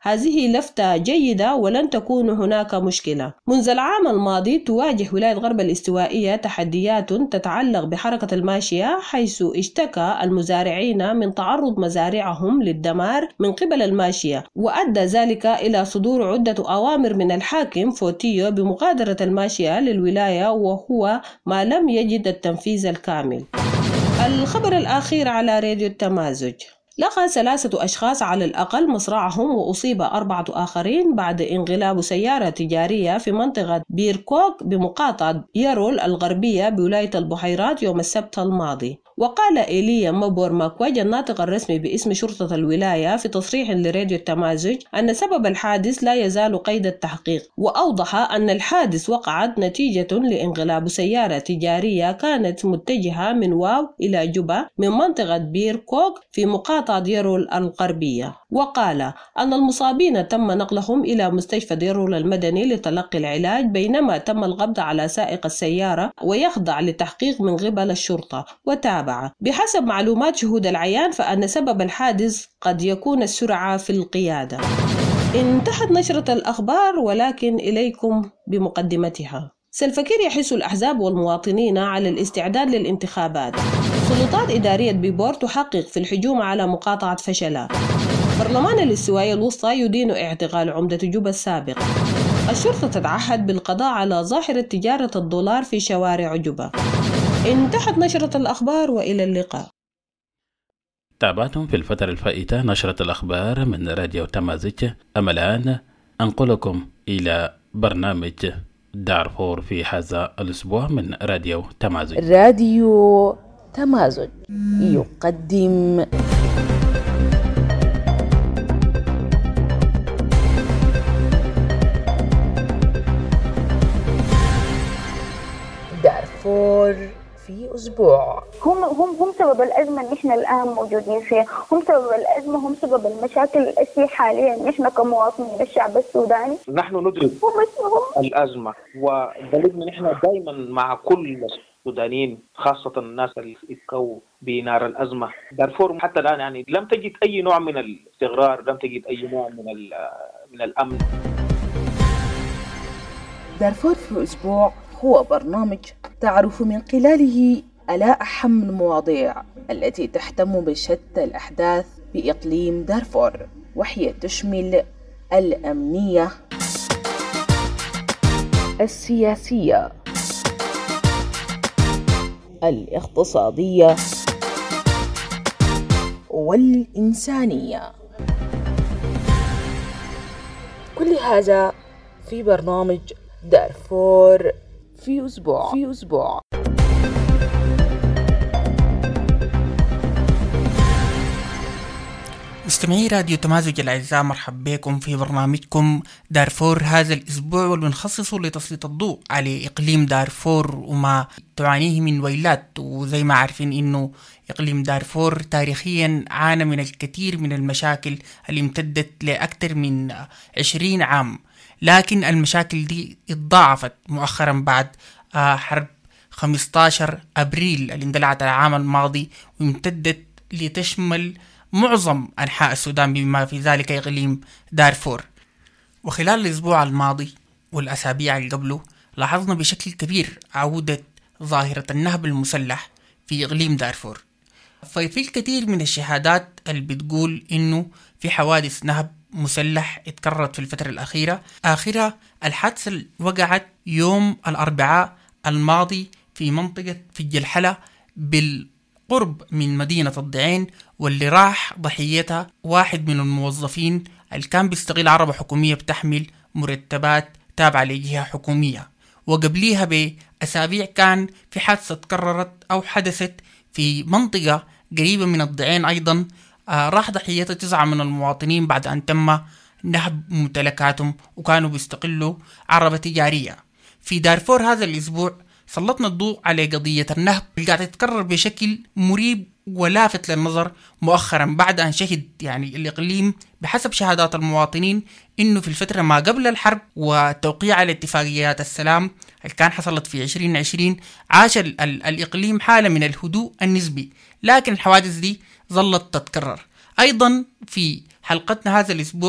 هذه لفتة جيدة ولن تكون هناك مشكلة. منذ العام الماضي تواجه ولاية غرب الاستوائية تحديات تتعلق بحركة الماشية، حيث اشتكى المزارعين من تعرض مزارعهم للدمار من قبل الماشية، وأدى ذلك إلى صدور عدة أوامر من الحاكم فوتيو بمغادرة الماشية للولاية، وهو ما لم يجد التنفيذ الكامل. الخبر الأخير على راديو التمازج: لقى 3 أشخاص على الأقل مصرعهم، وأصيب 4 آخرين بعد انقلاب سيارة تجارية في منطقة بيركوك بمقاطعة يرول الغربية بولاية البحيرات يوم السبت الماضي. وقال إيليا مبور ماكوج الناطق الرسمي باسم شرطة الولاية في تصريح لراديو التمازج أن سبب الحادث لا يزال قيد التحقيق، وأوضح أن الحادث وقعت نتيجة لانقلاب سيارة تجارية كانت متجهة من واو إلى جوبا من منطقة بيركوك في مقاطعة يرول الغربية. وقال أن المصابين تم نقلهم إلى مستشفى يرول المدني لتلقي العلاج، بينما تم القبض على سائق السيارة ويخضع لتحقيق من قبل الشرطة. وتابع: بحسب معلومات شهود العيان فأن سبب الحادث قد يكون السرعة في القيادة. انتهت نشرة الأخبار، ولكن إليكم بمقدمتها. سلفكير يحث الأحزاب والمواطنين على الاستعداد للانتخابات. سلطات إدارية بيبور تحقق في الهجوم على مقاطعة فشلا. برلمان الاستوائية الوسطى يدين اعتقال عمدة جوبا السابق. الشرطة تتعهد بالقضاء على ظاهرة تجارة الدولار في شوارع جوبا. انتهت نشرة الأخبار، وإلى اللقاء. تابعتم في الفترة الفائتة نشرة الأخبار من راديو تمازج. أما الآن أنقلكم إلى برنامج دارفور في هذا الأسبوع من راديو تمازج. راديو تمازج يقدم دارفور في أسبوع. هم سبب الأزمة اللي إحنا الآن موجودين فيها، هم سبب الأزمة، هم سبب المشاكل التي حاليا إحنا كمواطنين الشعب السوداني. نحن ندرك الأزمة، ودليل إحنا دائما مع كل السودانيين، خاصة الناس اللي يبكوا بنار الأزمة. دارفور حتى الآن يعني لم تجد أي نوع من الاستقرار، لم تجد أي نوع من الأمن. دارفور في أسبوع هو برنامج تعرف من خلاله على أهم المواضيع التي تهتم بشتى الأحداث بإقليم دارفور، وهي تشمل الأمنية، السياسية، الاقتصادية، والإنسانية. كل هذا في برنامج دارفور في أسبوع. مستمعي راديو تمازج الأعزاء، مرحبا بكم في برنامجكم دارفور هذا الأسبوع، والمنخصص لتسليط الضوء على إقليم دارفور وما تعانيه من ويلات. وزي ما عارفين إنه إقليم دارفور تاريخيا عانى من الكثير من المشاكل اللي امتدت لأكثر من 20 عام، لكن المشاكل دي اتضاعفت مؤخرا بعد حرب 15 أبريل اللي اندلعت العام الماضي، وامتدت لتشمل معظم أنحاء السودان بما في ذلك إقليم دارفور. وخلال الأسبوع الماضي والأسابيع اللي قبله لاحظنا بشكل كبير عودة ظاهرة النهب المسلح في إقليم دارفور. ففي الكثير من الشهادات اللي بتقول إنه في حوادث نهب مسلح اتكررت في الفترة الأخيرة، آخرها الحادثة اللي وقعت يوم الأربعاء الماضي في منطقة فج الحلا بالقرب من مدينة الضعين، واللي راح ضحيتها واحد من الموظفين اللي كان بيستغل عربة حكومية بتحمل مرتبات تابعة لجهة حكومية. وقبليها بأسابيع كان في حادثة تكررت أو حدثت في منطقة قريبة من الضعين أيضا، راح ضحيتها 9 من المواطنين بعد أن تم نهب ممتلكاتهم وكانوا بيستقلوا عربة تجارية. في دارفور هذا الأسبوع سلطنا الضوء على قضية النهب اللي قاعدة تتكرر بشكل مريب ولافت للنظر مؤخرا، بعد أن شهد يعني الإقليم بحسب شهادات المواطنين إنه في الفترة ما قبل الحرب وتوقيع على اتفاقيات السلام اللي كان حصلت في 2020 عاش الإقليم حالة من الهدوء النسبي، لكن الحوادث دي ظلت تتكرر. أيضا في حلقتنا هذا الأسبوع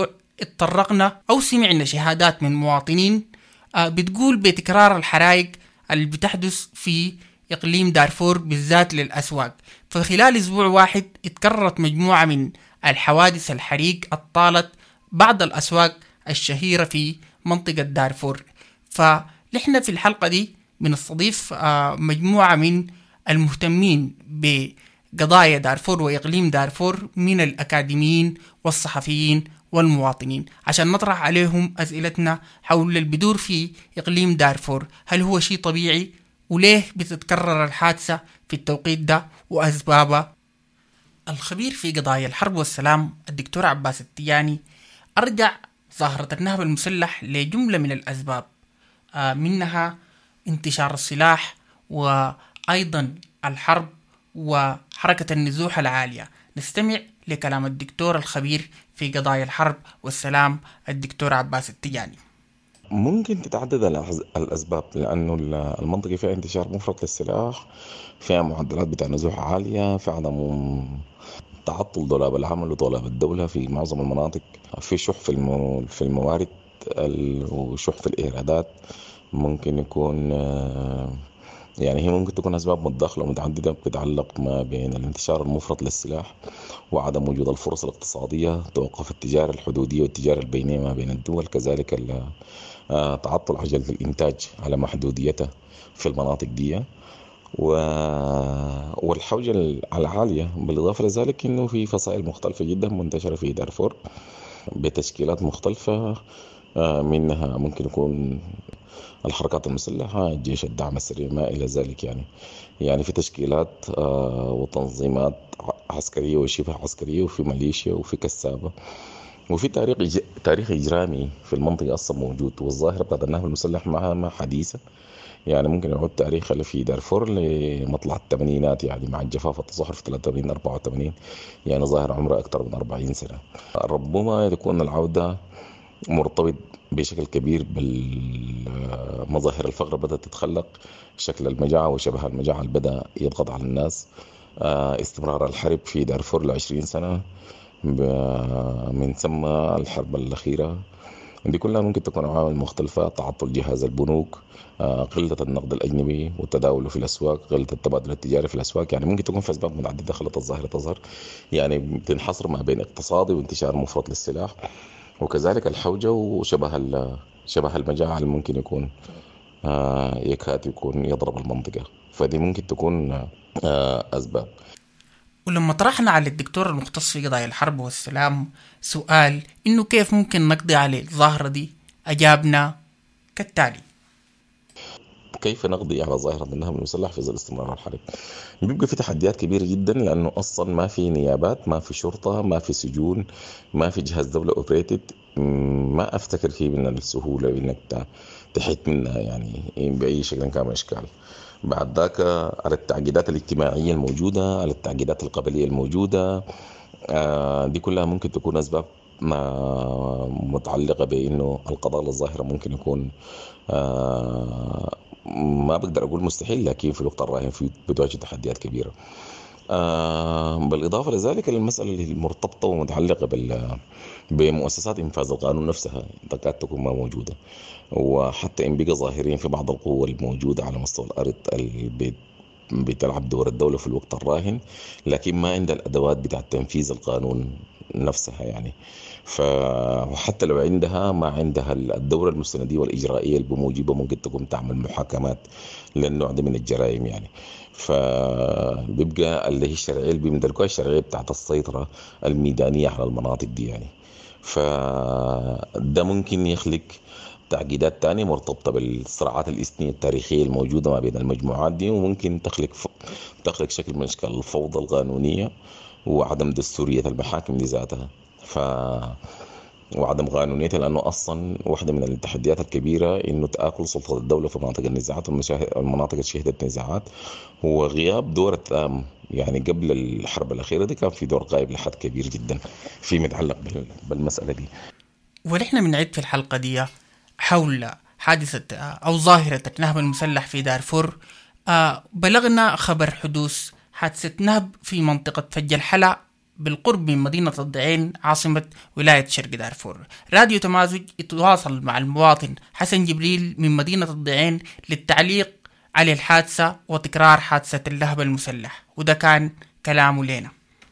اتطرقنا أو سمعنا شهادات من مواطنين بتقول بتكرار الحرائق اللي بتحدث في إقليم دارفور بالذات للأسواق. فخلال أسبوع واحد اتكررت مجموعة من الحوادث الحريق الطالت بعض الأسواق الشهيرة في منطقة دارفور. فنحن في الحلقة دي بنستضيف مجموعة من المهتمين بقضايا دارفور وإقليم دارفور من الأكاديميين والصحفيين والمواطنين عشان نطرح عليهم أسئلتنا حول البدور في إقليم دارفور. هل هو شيء طبيعي؟ وليه بتتكرر الحادثة في التوقيت ده وأسبابها؟ الخبير في قضايا الحرب والسلام الدكتور عباس التياني أرجع ظاهرة النهب المسلح لجملة من الأسباب، منها انتشار السلاح وأيضا الحرب وحركة النزوح العالية. نستمع لكلام الدكتور الخبير في قضايا الحرب والسلام الدكتور عباس التياني. ممكن تتعدد الأسباب، لأنه المنطقة فيها انتشار مفرط للسلاح، فيها معدلات بتاع نزوح عالية، في عدم تعطل دولاب العمل ودولاب الدولة في معظم المناطق، في شح في الموارد وشح في الإيرادات. ممكن يكون يعني هي ممكن تكون أسباب متداخلة ومتعددة بتتعلق ما بين الانتشار المفرط للسلاح وعدم وجود الفرص الاقتصادية، توقف التجارة الحدودية والتجارة البينية ما بين الدول، كذلك تعطل عجلة الإنتاج على محدوديته في المناطق دي، والحوجة العالية. بالإضافة لذلك إنه في فصائل مختلفة جدا منتشرة في دارفور بتشكيلات مختلفة، منها ممكن يكون الحركات المسلحة، الجيش، الدعم السريع، ما إلى ذلك. يعني في تشكيلات وتنظيمات عسكرية وشبه عسكرية، وفي ميليشيا، وفي كسابة، وفي تاريخ إجرامي في المنطقة أصلا موجود. والظاهرة بتاعت النهب المسلح ما حديثة، يعني ممكن يعود تاريخ في دارفور لمطلع الثمانينات، يعني مع الجفاف التظاهر في 83-84، يعني ظاهر عمره أكثر من 40 سنة. ربما تكون العودة مرتبط بشكل كبير بالمظاهر الفقر بدأت تتخلق، شكل المجاعة وشبه المجاعة اللي بدأ يضغط على الناس، استمرار الحرب في دارفور ل20 سنة من ثم الحرب الأخيرة. دي كلها ممكن تكون عوامل مختلفة، تعطل جهاز البنوك، قلة النقد الأجنبي والتداول في الأسواق، قلة التبادل التجاري في الأسواق. يعني ممكن تكون في أسباب متعددة خلت الظاهرة تظهر، يعني بتنحصر ما بين اقتصادي وانتشار مفرط للسلاح، وكذلك الحوجة وشبه المجاعة اللي ممكن يكون يكاد يكون يضرب المنطقة. فدي ممكن تكون أسباب. ولما طرحنا على الدكتور المختص في قضايا الحرب والسلام سؤال إنه كيف ممكن نقضي على الظاهرة دي، أجابنا كالتالي: كيف نقضي على ظاهرة النهب المسلح في ظل استمرار الحرب؟ بيبقى في تحديات كبيرة جدا، لأنه أصلا ما في نيابات، ما في شرطة، ما في سجون، ما في جهاز دولة أوبريتد. ما أفتكر فيه من السهولة إنك تحيط منها يعني بأي شكل كان من الأشكال. بعد ذاك على التعقيدات الاجتماعية الموجودة، على التعقيدات القبلية الموجودة، دي كلها ممكن تكون أسباب متعلقة بأنه القضاء للظاهرة ممكن يكون ما بقدر أقول مستحيل، لكن في الوقت الراهن بتواجه تحديات كبيرة. بالإضافة لذلك المسألة المرتبطة ومتعلقة بمؤسسات إنفاذ القانون نفسها تكاد تكون ما موجودة، وحتى إن بقى ظاهرين في بعض القوى الموجودة على مستوى الأرض بتلعب دور الدولة في الوقت الراهن، لكن ما عندها الأدوات بتاع تنفيذ القانون نفسها. يعني وحتى لو عندها ما عندها الدورة المستندية والإجرائية الموجبة ممكن تكون تعمل محاكمات للنوع ده من الجرائم. يعني فبيبقى اللي هي الشرعية اللي بيمدلكوها الشرعية بتاعت السيطرة الميدانية على المناطق دي. يعني فده ممكن يخلق تعقيدات تانية مرتبطة بالصراعات الإثنية التاريخية الموجودة ما بين المجموعات دي، وممكن تخلق شكل من أشكال الفوضى القانونية وعدم دستورية المحاكم لذاتها، وعدم قانونيتها، لأنه أصلا واحدة من التحديات الكبيرة إنه تآكل سلطة الدولة في مناطق النزاعات والمناطق اللي شهدت نزاعات، وغياب دور التام. يعني قبل الحرب الأخيرة دي كان في دور غائب لحد كبير جدا في متعلق بالمسألة دي. ونحن بنعيد في الحلقة دي حول حادثة أو ظاهرة النهب المسلح في دارفور. بلغنا خبر حدوث حادثة نهب في منطقة فج الحلا بالقرب من مدينة الضعين عاصمة ولاية شرق دارفور. راديو تمازج يتواصل مع المواطن حسن جبريل من مدينة الضعين للتعليق على الحادثة وتكرار حادثة اللهب المسلح، وده كان كلامه لنا.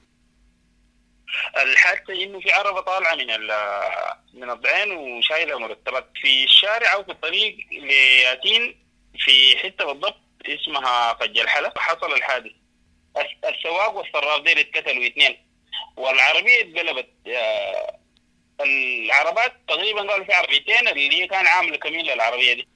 الحادثة إنه في عربة طالعة من الضعين وشايلة مرتبات في الشارع أو في الطريق لياتين في حتة بالضبط اسمها فج الحلة. حصل الحادث، السواق والسراق ديل اتقتلوا 2 والعربية اتقلبت. العربات تقريبا قالوا في عربيتين اللي كان عامل كمين للعربية دي،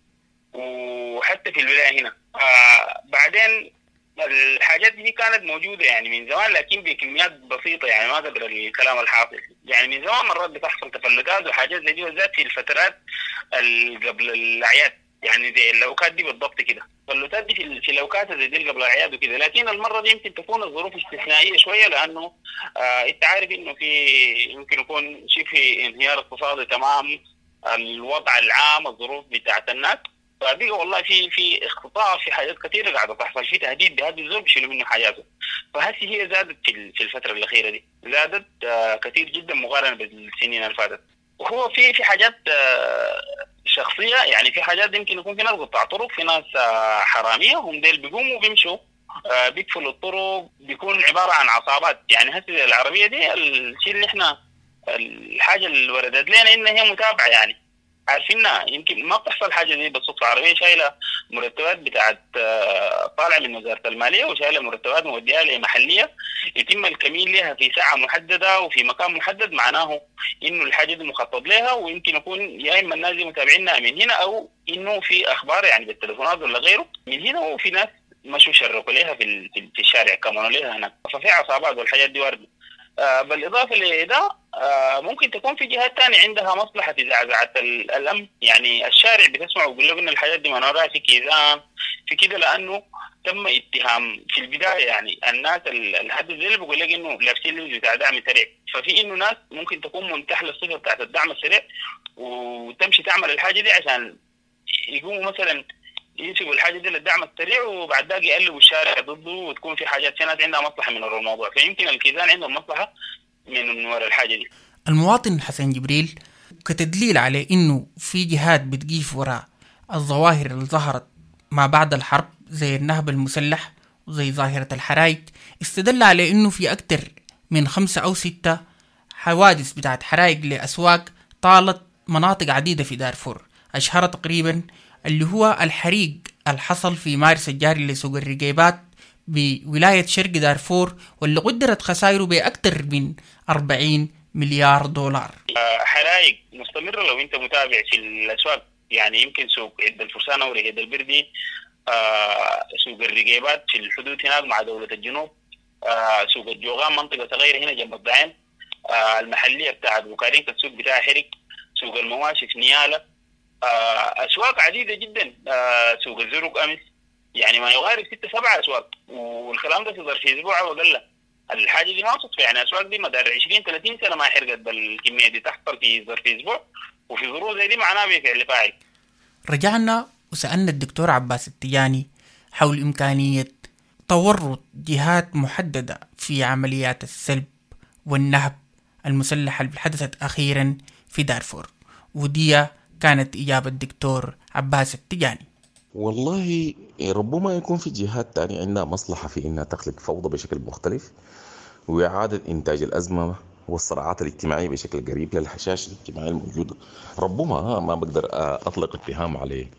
وحتى في الولاية هنا. بعدين الحاجات دي كانت موجودة يعني من زمان، لكن بكميات بسيطة، يعني ما قدر الكلام الحاصل. يعني من زمان مرات بتحصل تفلتات وحاجات زي دي، وزاد في الفترات قبل الأعياد، يعني زي اللوكات دي بالضبط كده. التفلتات دي في لوكات زي دي قبل الأعياد وكده. لكن المرة دي يمكن تكون الظروف استثنائية شوية، لأنه أنت عارف إنه يمكن يكون شبه انهيار اقتصادي تمام، الوضع العام، الظروف بتاعت الناس. فبقى والله في اختطاف، في حاجات كثيرة قاعدة تحصل، في تهديد بهذا الزول بيشيلوا منه حاجاته. فهذه هي زادت في الفترة الأخيرة دي، زادت كثير جدا مقارنة بالسنين اللي فاتت. وهو في حاجات شخصية، يعني في حاجات يمكن يكون في ناس قطاع طرق، في ناس حرامية، هم ديل بيقوموا بيمشوا بيقفلوا الطرق، بيكون عبارة عن عصابات. يعني هسه العربية دي الشيء اللي احنا الحاجة اللي وردت لنا إن هي متابعة، يعني عارفينها. يمكن ما بتحصل حاجة دي بالصدفة. عربية شايلة مرتبات بتاعت طالع من وزارة المالية، وشايلة مرتبات موديها لمحلية، يتم الكمين لها في ساعة محددة وفي مكان محدد. معناه إنه الحاجة دي مخطط لها، ويمكن يكون يا إما الناس دي متابعينها من هنا، أو إنه في أخبار يعني بالتليفونات ولا غيره من هنا، وفي ناس مشوا شرقوا لها في الشارع كمان لها هناك. ففي عصابات والحاجات دي واردة. بالإضافة لده ممكن تكون في جهات تانية عندها مصلحة في زعزعة الأمن. يعني الشارع بتسمع ويقول لك إن الحاجات دي منورها في كيزان في كده، لأنه تم اتهام في البداية. يعني الناس الحد اللي بيقول لك إنه لابسين لبس بتاع دعم سريع، ففي إنه ناس ممكن تكون منتحلة الصفة بتاعت الدعم السريع وتمشي تعمل الحاجة دي عشان يقوموا مثلا ينسبوا الحاجة دي للدعم السريع، وبعد ذلك يقلبوا الشارع ضده، وتكون في حاجات، في ناس عندها مصلحة من الموضوع. فيمكن الكيزان عندهم مصلحة من وراء الحاجة دي. المواطن حسن جبريل كتدليل على إنه في جهات بتقيف وراء الظواهر اللي ظهرت ما بعد الحرب زي النهب المسلح وزي ظاهرة الحرايق، استدل على إنه في أكتر من 5 أو 6 حوادث بتاعت حرايق لأسواق طالت مناطق عديدة في دارفور. أشهر تقريبا اللي هو الحريق اللي حصل في مارس الجاري لسوق الرقيبات بولاية شرق دارفور، واللي قدرت خسائره بأكثر من 40 مليار دولار. حرايق مستمرة لو انت متابع في الأسواق. يعني يمكن سوق عد الفرسان أو رقيد البردي، سوق الرقيبات في الحدود هناك مع دولة الجنوب، سوق الجوغان منطقة صغيرة هنا جنب الضعين، المحلية بتاعت بوكارين السوق بتاعها حرق، سوق المواشي في نيالة، أسواق عديدة جدا، سوق الزرق أمس، يعني ما يغارب 6-7 أسواق. والكلام ده في ظرف أسبوع وقل. الحاجة دي ما صدفة، يعني أسواق دي مدار 20-30 سنة ما حرقت بالكمية دي، تحصل في ظرف أسبوع، وفي ظروف زي دي معناه بفعل فاعل. رجعنا وسألنا الدكتور عباس التجاني حول إمكانية تورط جهات محددة في عمليات السلب والنهب المسلحة اللي حدثت أخيرا في دارفور، ودي كانت إجابة الدكتور عباس التجاني. والله ربما يكون في جهات تانية عندها مصلحة في إنها تخلق فوضى بشكل مختلف وإعادة إنتاج الأزمة والصراعات الاجتماعية بشكل قريب للهشاشة الاجتماعية الموجودة. ربما ما بقدر أطلق اتهام على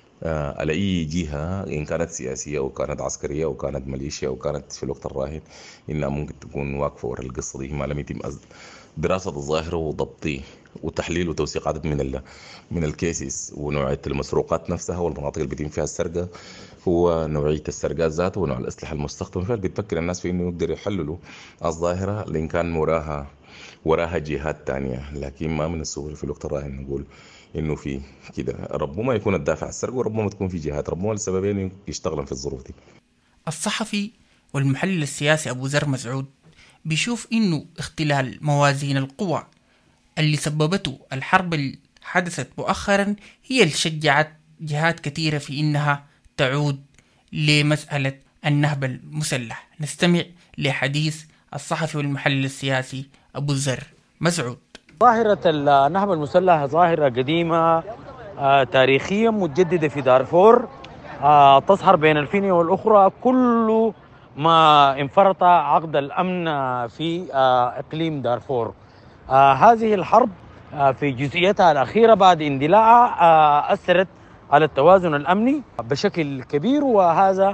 أي جهة إن كانت سياسية أو كانت عسكرية أو كانت ميليشيا أو كانت في الوقت الراهن إنها ممكن تكون واقفة وراء القصة دي ما لم يتم دراسة الظاهرة وضبطه وتحليل وتوثيق عدد من الكيسز ونوعية المسروقات نفسها والمناطق اللي بيتم فيها السرقة ونوعية السرقات ذاته ونوع الأسلحة المستخدمة فيها. بتفكر الناس في إنه يقدر يحللوا الظاهرة لإن كان وراها جهات تانية، لكن ما من السهولة في الوقت الراهن نقول إنه في كده. ربما يكون الدافع السرقة وربما تكون في جهات، ربما السببين يشتغلن في الظروف دي. الصحفي والمحلل السياسي أبو ذر مسعود بيشوف إنه اختلال موازين القوى اللي سببته الحرب اللي حدثت مؤخرا هي اللي شجعت جهات كثيرة في إنها تعود لمسألة النهب المسلح. نستمع لحديث الصحفي والمحلل السياسي أبو الزر مسعود. ظاهرة النهب المسلح ظاهرة قديمة تاريخيا متجددة في دارفور، تصهر بين الفينة والأخرى كل ما انفرط عقد الأمن في إقليم دارفور. هذه الحرب في جزئيتها الأخيرة بعد اندلاعها أثرت على التوازن الأمني بشكل كبير، وهذا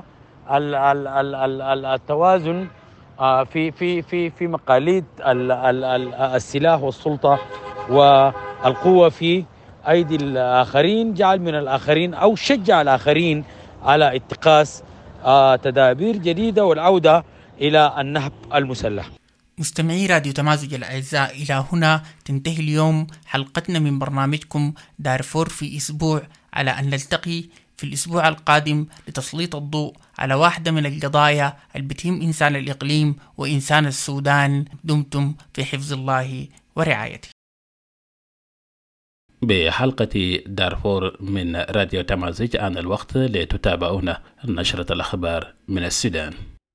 التوازن في في في في مقاليد السلاح والسلطة والقوة في أيدي الآخرين جعل من الآخرين أو شجع الآخرين على اتخاذ تدابير جديدة والعودة إلى النهب المسلح. مستمعي راديو تمازج الأعزاء، إلى هنا تنتهي اليوم حلقتنا من برنامجكم دارفور في أسبوع، على أن نلتقي في الأسبوع القادم لتسليط الضوء على واحدة من القضايا اللي بتهم إنسان الإقليم وإنسان السودان. دمتم في حفظ الله ورعايته. بحلقة دارفور من راديو تمازج آن الوقت لتتابعون نشرة الأخبار من السودان.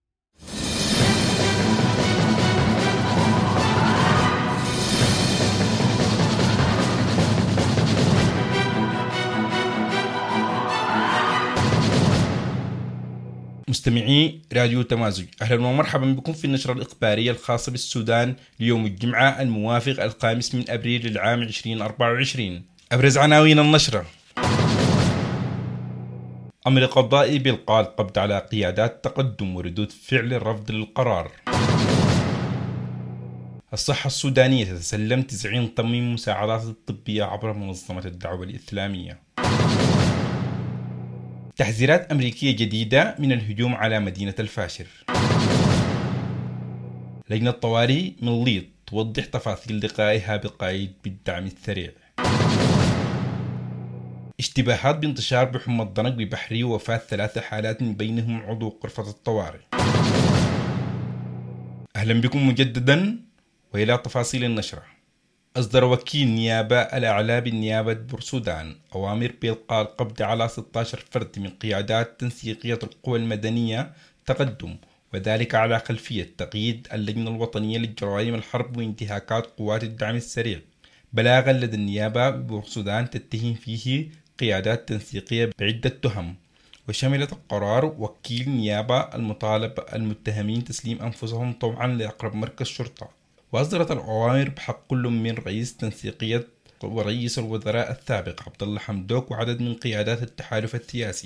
مستمعي راديو تمازج، أهلا ومرحبا بكم في النشرة الإخبارية الخاصة بالسودان ليوم الجمعة الموافق 5 أبريل للعام 2024. أبرز عناوين النشرة: أمر قضائي بإلقاء القبض على قيادات تقدم وردود فعل الرفض للقرار. الصحة السودانية تتسلم 90 طن من المساعدات الطبية عبر منظمة الدعوة الإسلامية. تحذيرات أمريكية جديدة من الهجوم على مدينة الفاشر. لجنة طوارئ من ليط توضح تفاصيل لقائها بقائد بالدعم السريع. اشتباهات بانتشار بحمى الضنك ببحري ووفاة 3 حالات من بينهم عضو غرفة الطوارئ. أهلا بكم مجددا وإلى تفاصيل النشرة. أصدر وكيل نيابة الأعلى بالنيابة بورسودان أوامر بإلقاء القبض على 16 فرد من قيادات تنسيقية القوى المدنية تقدم، وذلك على خلفية تقييد اللجنة الوطنية للجرائم الحرب وانتهاكات قوات الدعم السريع بلاغا لدى النيابة بورسودان تتهم فيه قيادات تنسيقية بعدة تهم، وشملت القرار وكيل نيابة المطالب المتهمين تسليم أنفسهم طوعا لأقرب مركز شرطة. وأصدرت الأوامر بحق كل من رئيس تنسيقية ورئيس الوزراء السابق عبد الله حمدوك وعدد من قيادات التحالف السياسي.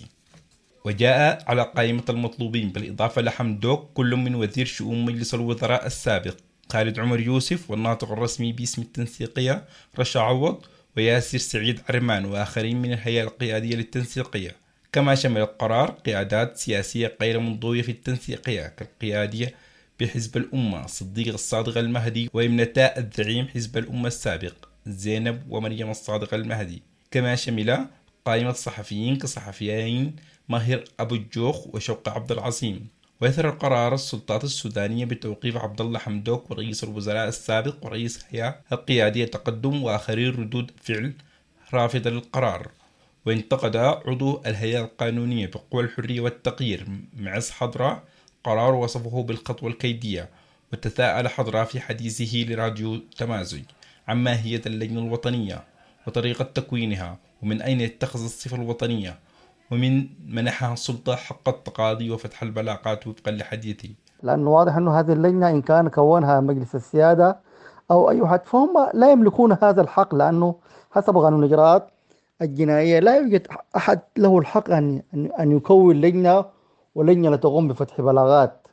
وجاء على قائمة المطلوبين بالإضافة لحمدوك كل من وزير شؤون مجلس الوزراء السابق خالد عمر يوسف والناطق الرسمي باسم التنسيقية رشا عوض وياسر سعيد عرمان وآخرين من الهيئة القيادية للتنسيقية. كما شمل القرار قيادات سياسية غير منضوية في التنسيقية كالقيادية بحزب الأمة صديق الصادق المهدي وابنتا الزعيم حزب الأمة السابق زينب ومريم الصادق المهدي. كما شمل قائمة صحفيين كصحفيين ماهر أبو الجوخ وشوقي عبد العظيم. ويثر القرار السلطات السودانية بتوقيف عبد الله حمدوك ورئيس الوزراء السابق ورئيس الهيئة القيادية تقدم وآخرين ردود فعل رافضة للقرار. وانتقد عضو الهيئة القانونية بقوى الحرية والتغيير معز حضرة قرار وصفه بالخطوة الكيدية، وتساءل حضرة في حديثه لراديو تمازج عن ماهية اللجنة الوطنية وطريقة تكوينها ومن أين يتخذ الصفة الوطنية ومن منحها السلطة حق التقاضي وفتح البلاغات وفقا لحديثه. لأنه واضح أنه هذه اللجنة إن كان كونها مجلس السيادة أو أي حد فهم لا يملكون هذا الحق، لأنه حسب قانون الإجراءات الجنائية لا يوجد أحد له الحق أن يكون لجنة ولجنة لتقوم بفتح بلاغات.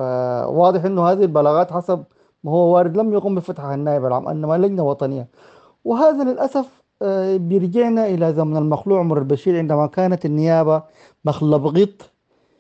فواضح أنه هذه البلاغات حسب ما هو وارد لم يقوم بفتحها النائب العام، إنما لجنة وطنية. وهذا للأسف بيرجعنا إلى زمن المخلوع عمر البشير عندما كانت النيابة مخلب غط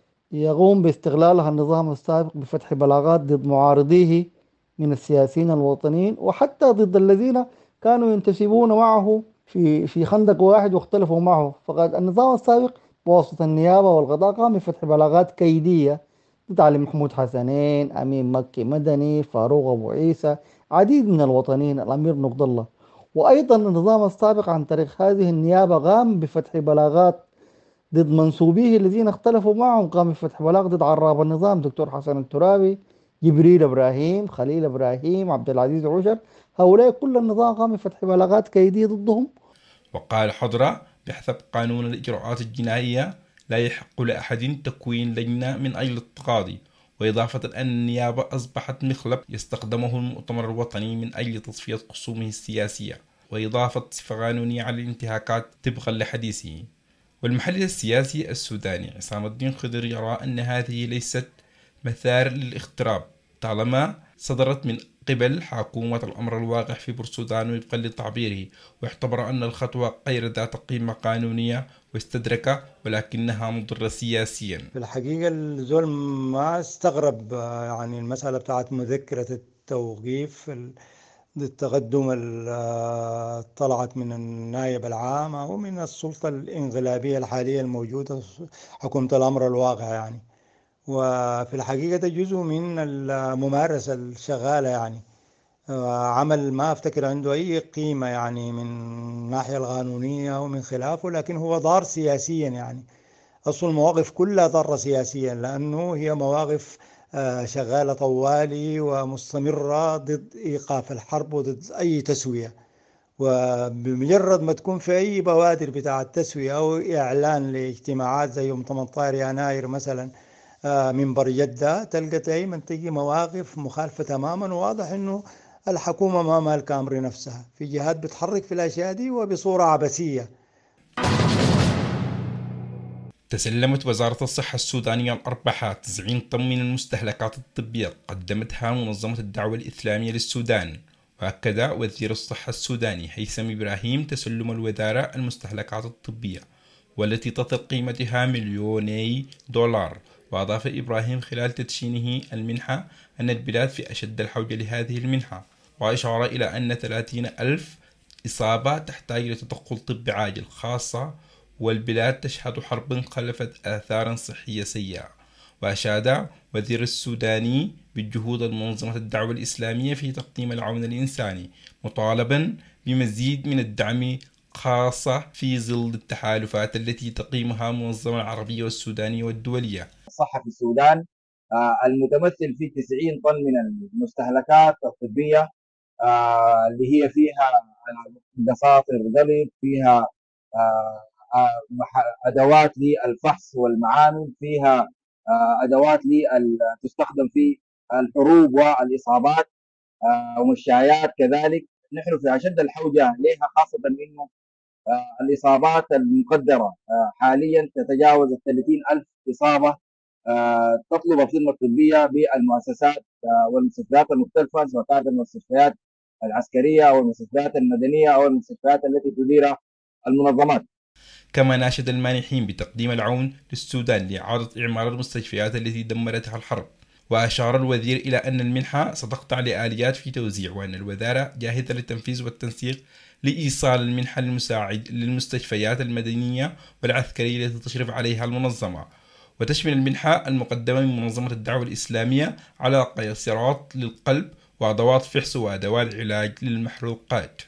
يقوم باستغلالها النظام السابق بفتح بلاغات ضد معارضيه من السياسيين الوطنيين وحتى ضد الذين كانوا ينتسبون معه في خندق واحد واختلفوا معه. فقد النظام السابق بواسطة النيابة والقضاء قام بفتح بلاغات كيدية ضد علي محمود حسنين، أمين مكي مدني، فاروق أبو عيسى، عديد من الوطنيين، الأمير نقض الله. وأيضا النظام السابق عن طريق هذه النيابة قام بفتح بلاغات ضد منسوبيه الذين اختلفوا معهم. قام بفتح بلاغ ضد عراب النظام دكتور حسن الترابي جبريل إبراهيم، خليل إبراهيم، عبد العزيز عشر، هؤلاء كل النظام قام بفتح بلاغات كيدية ضدهم. وقال حضرة بحسب قانون الإجراءات الجنائية لا يحق لأحد تكوين لجنة من أجل التقاضي، وإضافة أن النيابة أصبحت مخلب يستخدمه المؤتمر الوطني من أجل تصفية خصومه السياسية، وإضافة صفة قانونية على الانتهاكات طبقا لحديثه. والمحلل السياسي السوداني عصام الدين خضر يرى أن هذه ليست مثار للاغتراب طالما صدرت من قبل حكومة الأمر الواقع في بورسودان وفقا لتعبيره، واعتبر أن الخطوة غير ذات قيمة قانونية واستدرك ولكنها مضرة سياسيا. في الحقيقة الزول ما استغرب يعني المسألة بتاعت مذكرة التوقيف التقدم اللي طلعت من النائب العام أو من السلطة الانقلابية الحالية الموجودة حكومة الأمر الواقع يعني. وفي الحقيقة ده جزء من الممارسة الشغالة يعني، عمل ما أفتكر عنده أي قيمة يعني من الناحية القانونية ومن خلافه، لكن هو ضار سياسيا يعني. أصل المواقف كلها ضارة سياسيا لأنه هي مواقف شغالة طوالي ومستمرة ضد إيقاف الحرب وضد أي تسوية، وبمجرد ما تكون في أي بوادر بتاع التسوية أو إعلان لاجتماعات زي يوم 18 يناير مثلا منبر جدة، تلقى دائما تجي مواقف مخالفة تماما، وواضح أنه الحكومة ما مالكة أمر نفسها، في جهات بتحرك في الأشياء دي وبصورة عبثية. تسلمت وزارة الصحة السودانية الأربعاء 90 طن من المستهلكات الطبية قدمتها منظمة الدعوة الإسلامية للسودان. وأكد وزير الصحة السوداني هيثم إبراهيم تسلم الوزارة المستهلكات الطبية والتي تصل قيمتها $2 مليون. وأضاف إبراهيم خلال تدشينه المنحة أن البلاد في أشد الحوجة لهذه المنحة، وأشار إلى أن 30,000 إصابة تحتاج لتدخل طبي عاجل خاصة، والبلاد تشهد حرب خلفت آثارا صحية سيئة. وأشاد وزير السوداني بالجهود المنظمة الدعوة الإسلامية في تقديم العون الإنساني، مطالبا بمزيد من الدعم خاصة في ظل التحالفات التي تقيمها المنظمة العربية والسودانية والدولية. الصحة في السودان المتمثل في 90 طن من المستهلكات الطبية اللي هي فيها دساطر قلب، فيها أدوات للفحص والمعامل، فيها أدوات تستخدم في الحروب والإصابات ومشايات كذلك. نحن في أشد الحوجة لها، خاصة أنه الإصابات المقدرة حاليا تتجاوز 30,000 إصابة تطلب الخدمة الطبية بالمؤسسات والمستشفيات المختلفة، سواء كانت المستشفيات العسكرية أو المستشفيات المدنية أو المستشفيات التي تديرها المنظمات. كما ناشد المانحين بتقديم العون للسودان لإعادة إعمار المستشفيات التي دمرتها الحرب. وأشار الوزير إلى أن المنحة ستقطع لآليات في توزيع، وأن الوزارة جاهزة للتنفيذ والتنسيق لإيصال المنحة للمستشفيات المدنية والعسكرية التي تشرف عليها المنظمة. وتشمل المنحة المقدمة من منظمة الدعوة الإسلامية على قيصرات للقلب وأدوات فحص وأدوات علاج للمحروقات.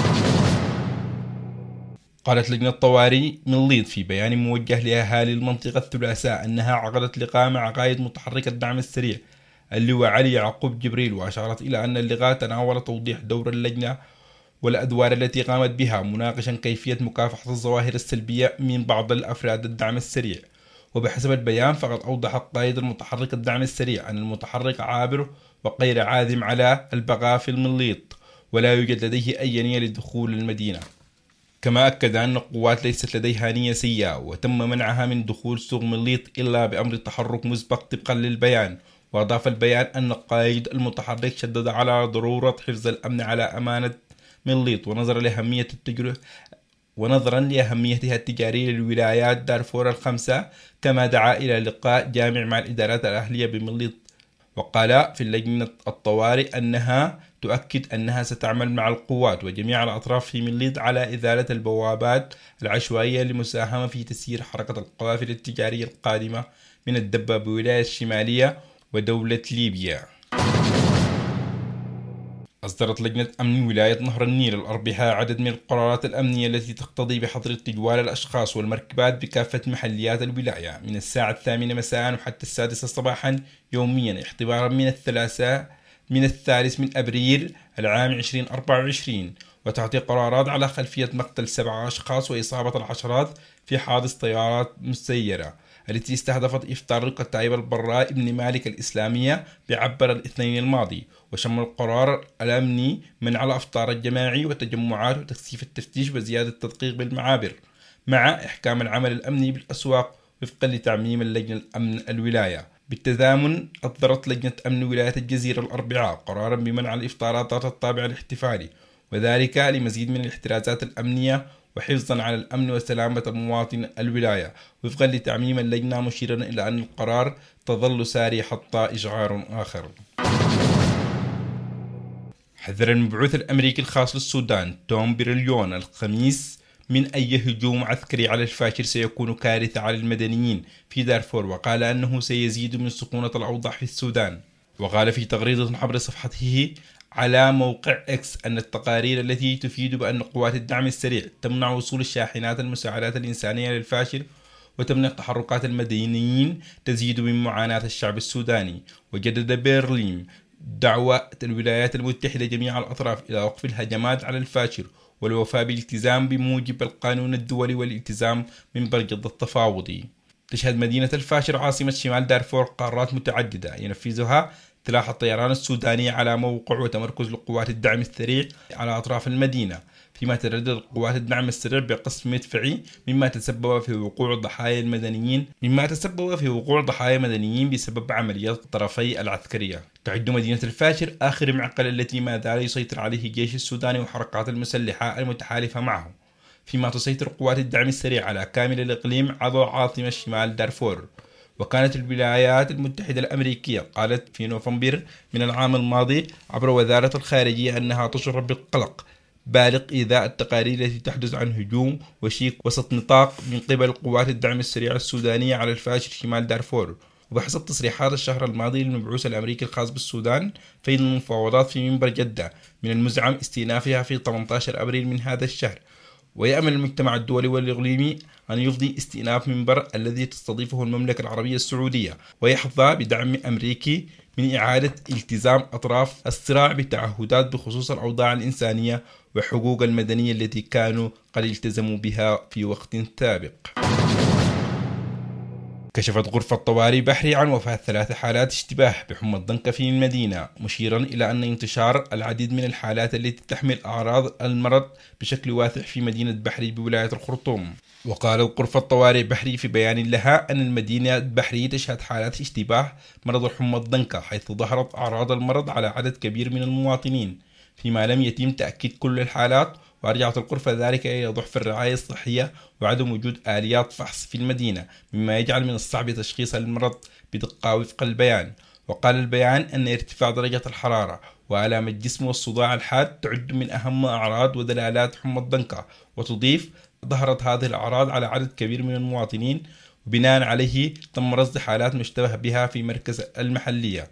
قالت لجنة طوارئ من ليض في بيان موجه لأهالي المنطقة الثلاثاء أنها عقدت لقاء مع قائد متحرك الدعم السريع اللواء علي يعقوب جبريل، وأشارت إلى أن اللقاء تناول توضيح دور اللجنة والأدوار التي قامت بها، مناقشا كيفية مكافحة الظواهر السلبية من بعض الأفراد الدعم السريع. وبحسب البيان فقد أوضح القائد المتحرك الدعم السريع أن المتحرك عابر وغير عازم على البقاء في المنليط، ولا يوجد لديه أي نية لدخول المدينة. كما أكد أن القوات ليست لديها نية سيئة، وتم منعها من دخول سوق منليط إلا بأمر تحرك مسبق طبقا للبيان. وأضاف البيان أن القائد المتحرك شدد على ضرورة حفظ الأمن على أمانة منليط، ونظرا لأهميتها التجارية للولايات دارفور الخمسة، كما دعا إلى لقاء جامع مع الإدارات الأهلية بمنليط. وقال في لجنة الطوارئ أنها تؤكد أنها ستعمل مع القوات وجميع الأطراف في منليط على إزالة البوابات العشوائية للمساهمة في تسيير حركة القوافل التجارية القادمة من الدبة بولاية الشمالية ودولة ليبيا. أصدرت لجنة أمن ولاية نهر النيل الأربعاء عدد من القرارات الأمنية التي تقتضي بحظر تجوال الأشخاص والمركبات بكافة محليات الولاية من الساعة 8 مساء وحتى 6 صباحا يوميا اعتبارا من 3 أبريل العام 2024، وتعطي قرارات على خلفية مقتل 7 أشخاص وإصابة العشرات في حادث طيارات مسيرة التي استهدفت إفطار الكتائب البراء ابن مالك الإسلامية بعبر الاثنين الماضي. وشمل القرار الأمني منع الأفطار الجماعي والتجمعات وتكثيف التفتيش وزيادة التدقيق بالمعابر، مع إحكام العمل الأمني بالأسواق وفقا لتعميم اللجنة الأمن الولاية. بالتزامن أصدرت لجنة أمن ولاية الجزيرة الأربعاء قرارا بمنع الإفطارات ذات الطابع الاحتفالي، وذلك لمزيد من الاحترازات الأمنية وحفظا على الأمن وسلامة المواطن الولاية، وفقا لتعميم اللجنة، مشيرا إلى أن القرار تظل ساري حتى إشعار آخر. حذر المبعوث الأمريكي الخاص للسودان توم بريليون الخميس من أي هجوم عسكري على الفاشر سيكون كارثة على المدنيين في دارفور، وقال أنه سيزيد من سخونة الأوضاع في السودان. وقال في تغريدة عبر صفحته على موقع إكس أن التقارير التي تفيد بأن قوات الدعم السريع تمنع وصول الشاحنات المساعدات الإنسانية للفاشر وتمنع تحركات المدنيين تزيد من معاناة الشعب السوداني. وجدد برلين دعوة الولايات المتحدة جميع الأطراف إلى وقف الهجمات على الفاشر والوفاء بالالتزام بموجب القانون الدولي والالتزام من برجد التفاوضي. تشهد مدينة الفاشر عاصمة شمال دارفور قارات متعددة ينفذها سلاح الطيران السوداني على موقع وتمركز لقوات الدعم السريع على أطراف المدينة، فيما تردد قوات الدعم السريع بقصف مدفعي مما تسبب في وقوع ضحايا مدنيين بسبب عمليات الطرفي العسكرية. تعد مدينة الفاشر آخر معقل التي ما زال يسيطر عليه الجيش السوداني والحركات المسلحة المتحالفة معه، فيما تسيطر قوات الدعم السريع على كامل الإقليم عضو عاصمة شمال دارفور. وكانت الولايات المتحدة الأمريكية قالت في نوفمبر من العام الماضي عبر وزارة الخارجية أنها تشعر بالقلق بالغ إزاء التقارير التي تحدث عن هجوم وشيك وسط نطاق من قبل قوات الدعم السريع السودانية على الفاشر شمال دارفور. وبحسب تصريحات الشهر الماضي للمبعوث الأمريكي الخاص بالسودان، فإن المفاوضات في منبر جدة من المزعم استئنافها في 18 أبريل من هذا الشهر، ويأمل المجتمع الدولي والإقليمي أن يفضي استئناف منبر الذي تستضيفه المملكة العربية السعودية، ويحظى بدعم أمريكي من إعادة التزام أطراف الصراع بتعهدات بخصوص الأوضاع الإنسانية وحقوق المدنية التي كانوا قد التزموا بها في وقت سابق. كشفت غرفة طوارئ بحري عن وفاة 3 حالات اشتباه بحمى الضنكة في المدينة، مشيرا إلى أن انتشار العديد من الحالات التي تحمل أعراض المرض بشكل واسع في مدينة بحري بولاية الخرطوم. وقالت غرفة طوارئ بحري في بيان لها أن المدينة بحري تشهد حالات اشتباه مرض حمى الضنكة، حيث ظهرت أعراض المرض على عدد كبير من المواطنين، فيما لم يتم تأكيد كل الحالات. وأرجعت الغرفة ذلك إلى ضعف الرعاية الصحية وعدم وجود آليات فحص في المدينة، مما يجعل من الصعب تشخيص المرض بدقة وفق البيان. وقال البيان أن ارتفاع درجة الحرارة وآلام الجسم والصداع الحاد تعد من أهم أعراض ودلالات حمى الضنكة، وتضيف ظهرت هذه الأعراض على عدد كبير من المواطنين، وبناء عليه تم رصد حالات مشتبه بها في مركز المحلية.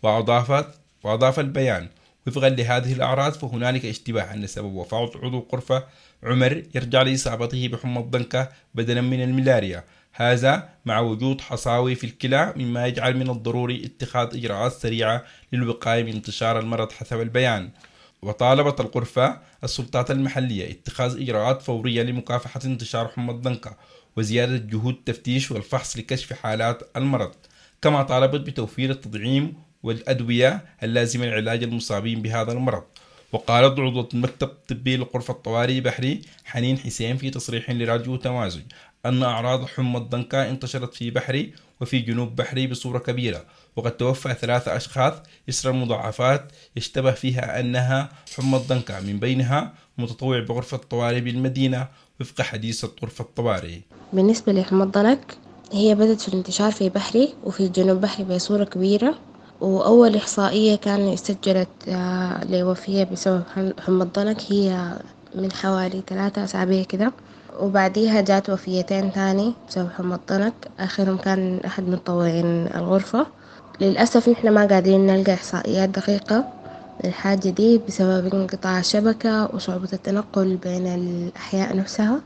وأضاف البيان وفقا لهذه الأعراض فهنالك اشتباه أن سبب وفاة عضو الغرفة عمر يرجع لإصابته بحمى الضنكة بدلا من الملاريا، هذا مع وجود حصاوي في الكلى، مما يجعل من الضروري اتخاذ إجراءات سريعة للوقاية من انتشار المرض حسب البيان. وطالبت الغرفة السلطات المحلية اتخاذ إجراءات فورية لمكافحة انتشار حمى الضنكة وزيادة جهود التفتيش والفحص لكشف حالات المرض، كما طالبت بتوفير التطعيم والأدوية اللازمة لعلاج المصابين بهذا المرض. وقالت عضوة المكتب الطبي لغرفة طوارئ بحري حنين حسين في تصريح لراديو تمازج أن أعراض حمى الضنكة انتشرت في بحري وفي جنوب بحري بصورة كبيرة، وقد توفى 3 أشخاص إثر مضاعفات يشتبه فيها أنها حمى الضنكة، من بينها متطوع بغرفة الطوارئ بالمدينة وفق حديثة غرفة الطوارئ. بالنسبة لحمى الضنك هي بدأت في الانتشار في بحري وفي جنوب بحري بصورة كبيرة، وأول إحصائية كان سجلت لوفية بسبب حمى الضنك هي من حوالي 3 أسابيع كده، وبعديها جات وفيتين تاني بسبب حمى الضنك، آخرهم كان أحد متطوعين الغرفة. للأسف نحن ما قادرين نلقى إحصائيات دقيقة الحاجة دي بسبب انقطاع الشبكة وصعوبة التنقل بين الأحياء نفسها.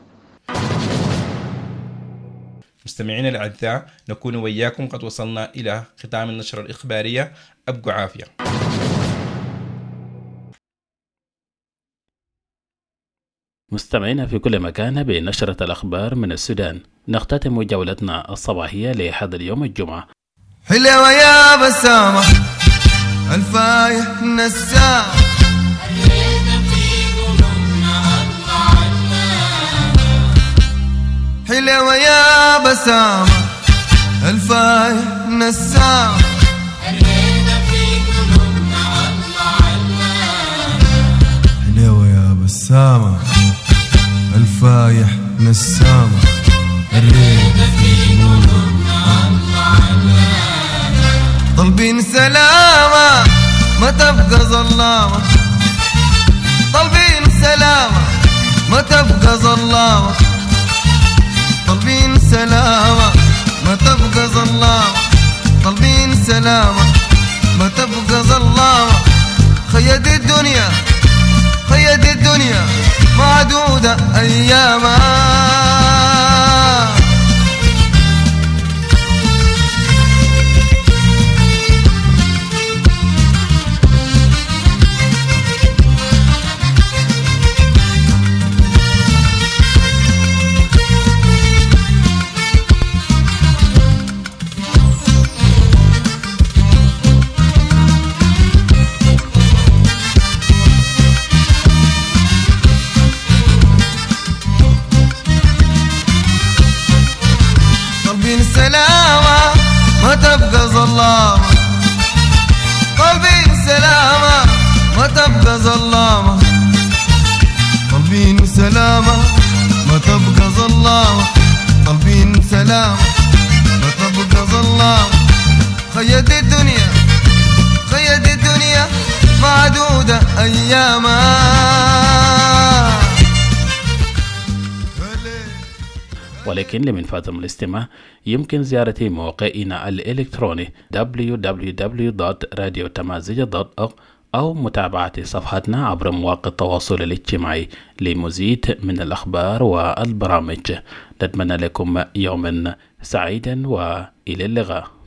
مستمعينا الأعزاء، نكون وياكم قد وصلنا إلى ختام النشرة الإخبارية. أبقوا عافية. مستمعينا في كل مكان بنشرة الأخبار من السودان، نختتم جولتنا الصباحية لهذا اليوم الجمعة. حلوة يا بسامة الفايح نسام، حلوة يا بسامة الفايح نسام، حلوة يا بسامة الفايح نسامة، الريد في قلوبنا طالبين سلامة ما تبقى ظلامة، طالبين سلامة ما تبقى ظلامة، طالبين سلامة ما تبقى ظلامة، طالبين سلامة ما تبقى ظلامة. خيد الدنيا خيد الدنيا معدودة أيامها، سلامة ما تبقى ظلامة، طالبين سلامة ما تبقى ظلامة، طالبين سلامة ما تبقى ظلامة، طالبين سلامة ما تبقى ظلامة. خيد الدنيا خيد الدنيا معدودة أيامها. ولكن لمن فاتم الاستماع يمكن زيارة موقعنا الإلكتروني www.radiotamaziga.org أو متابعة صفحتنا عبر مواقع التواصل الاجتماعي لمزيد من الأخبار والبرامج. نتمنى لكم يوما سعيدا وإلى اللقاء.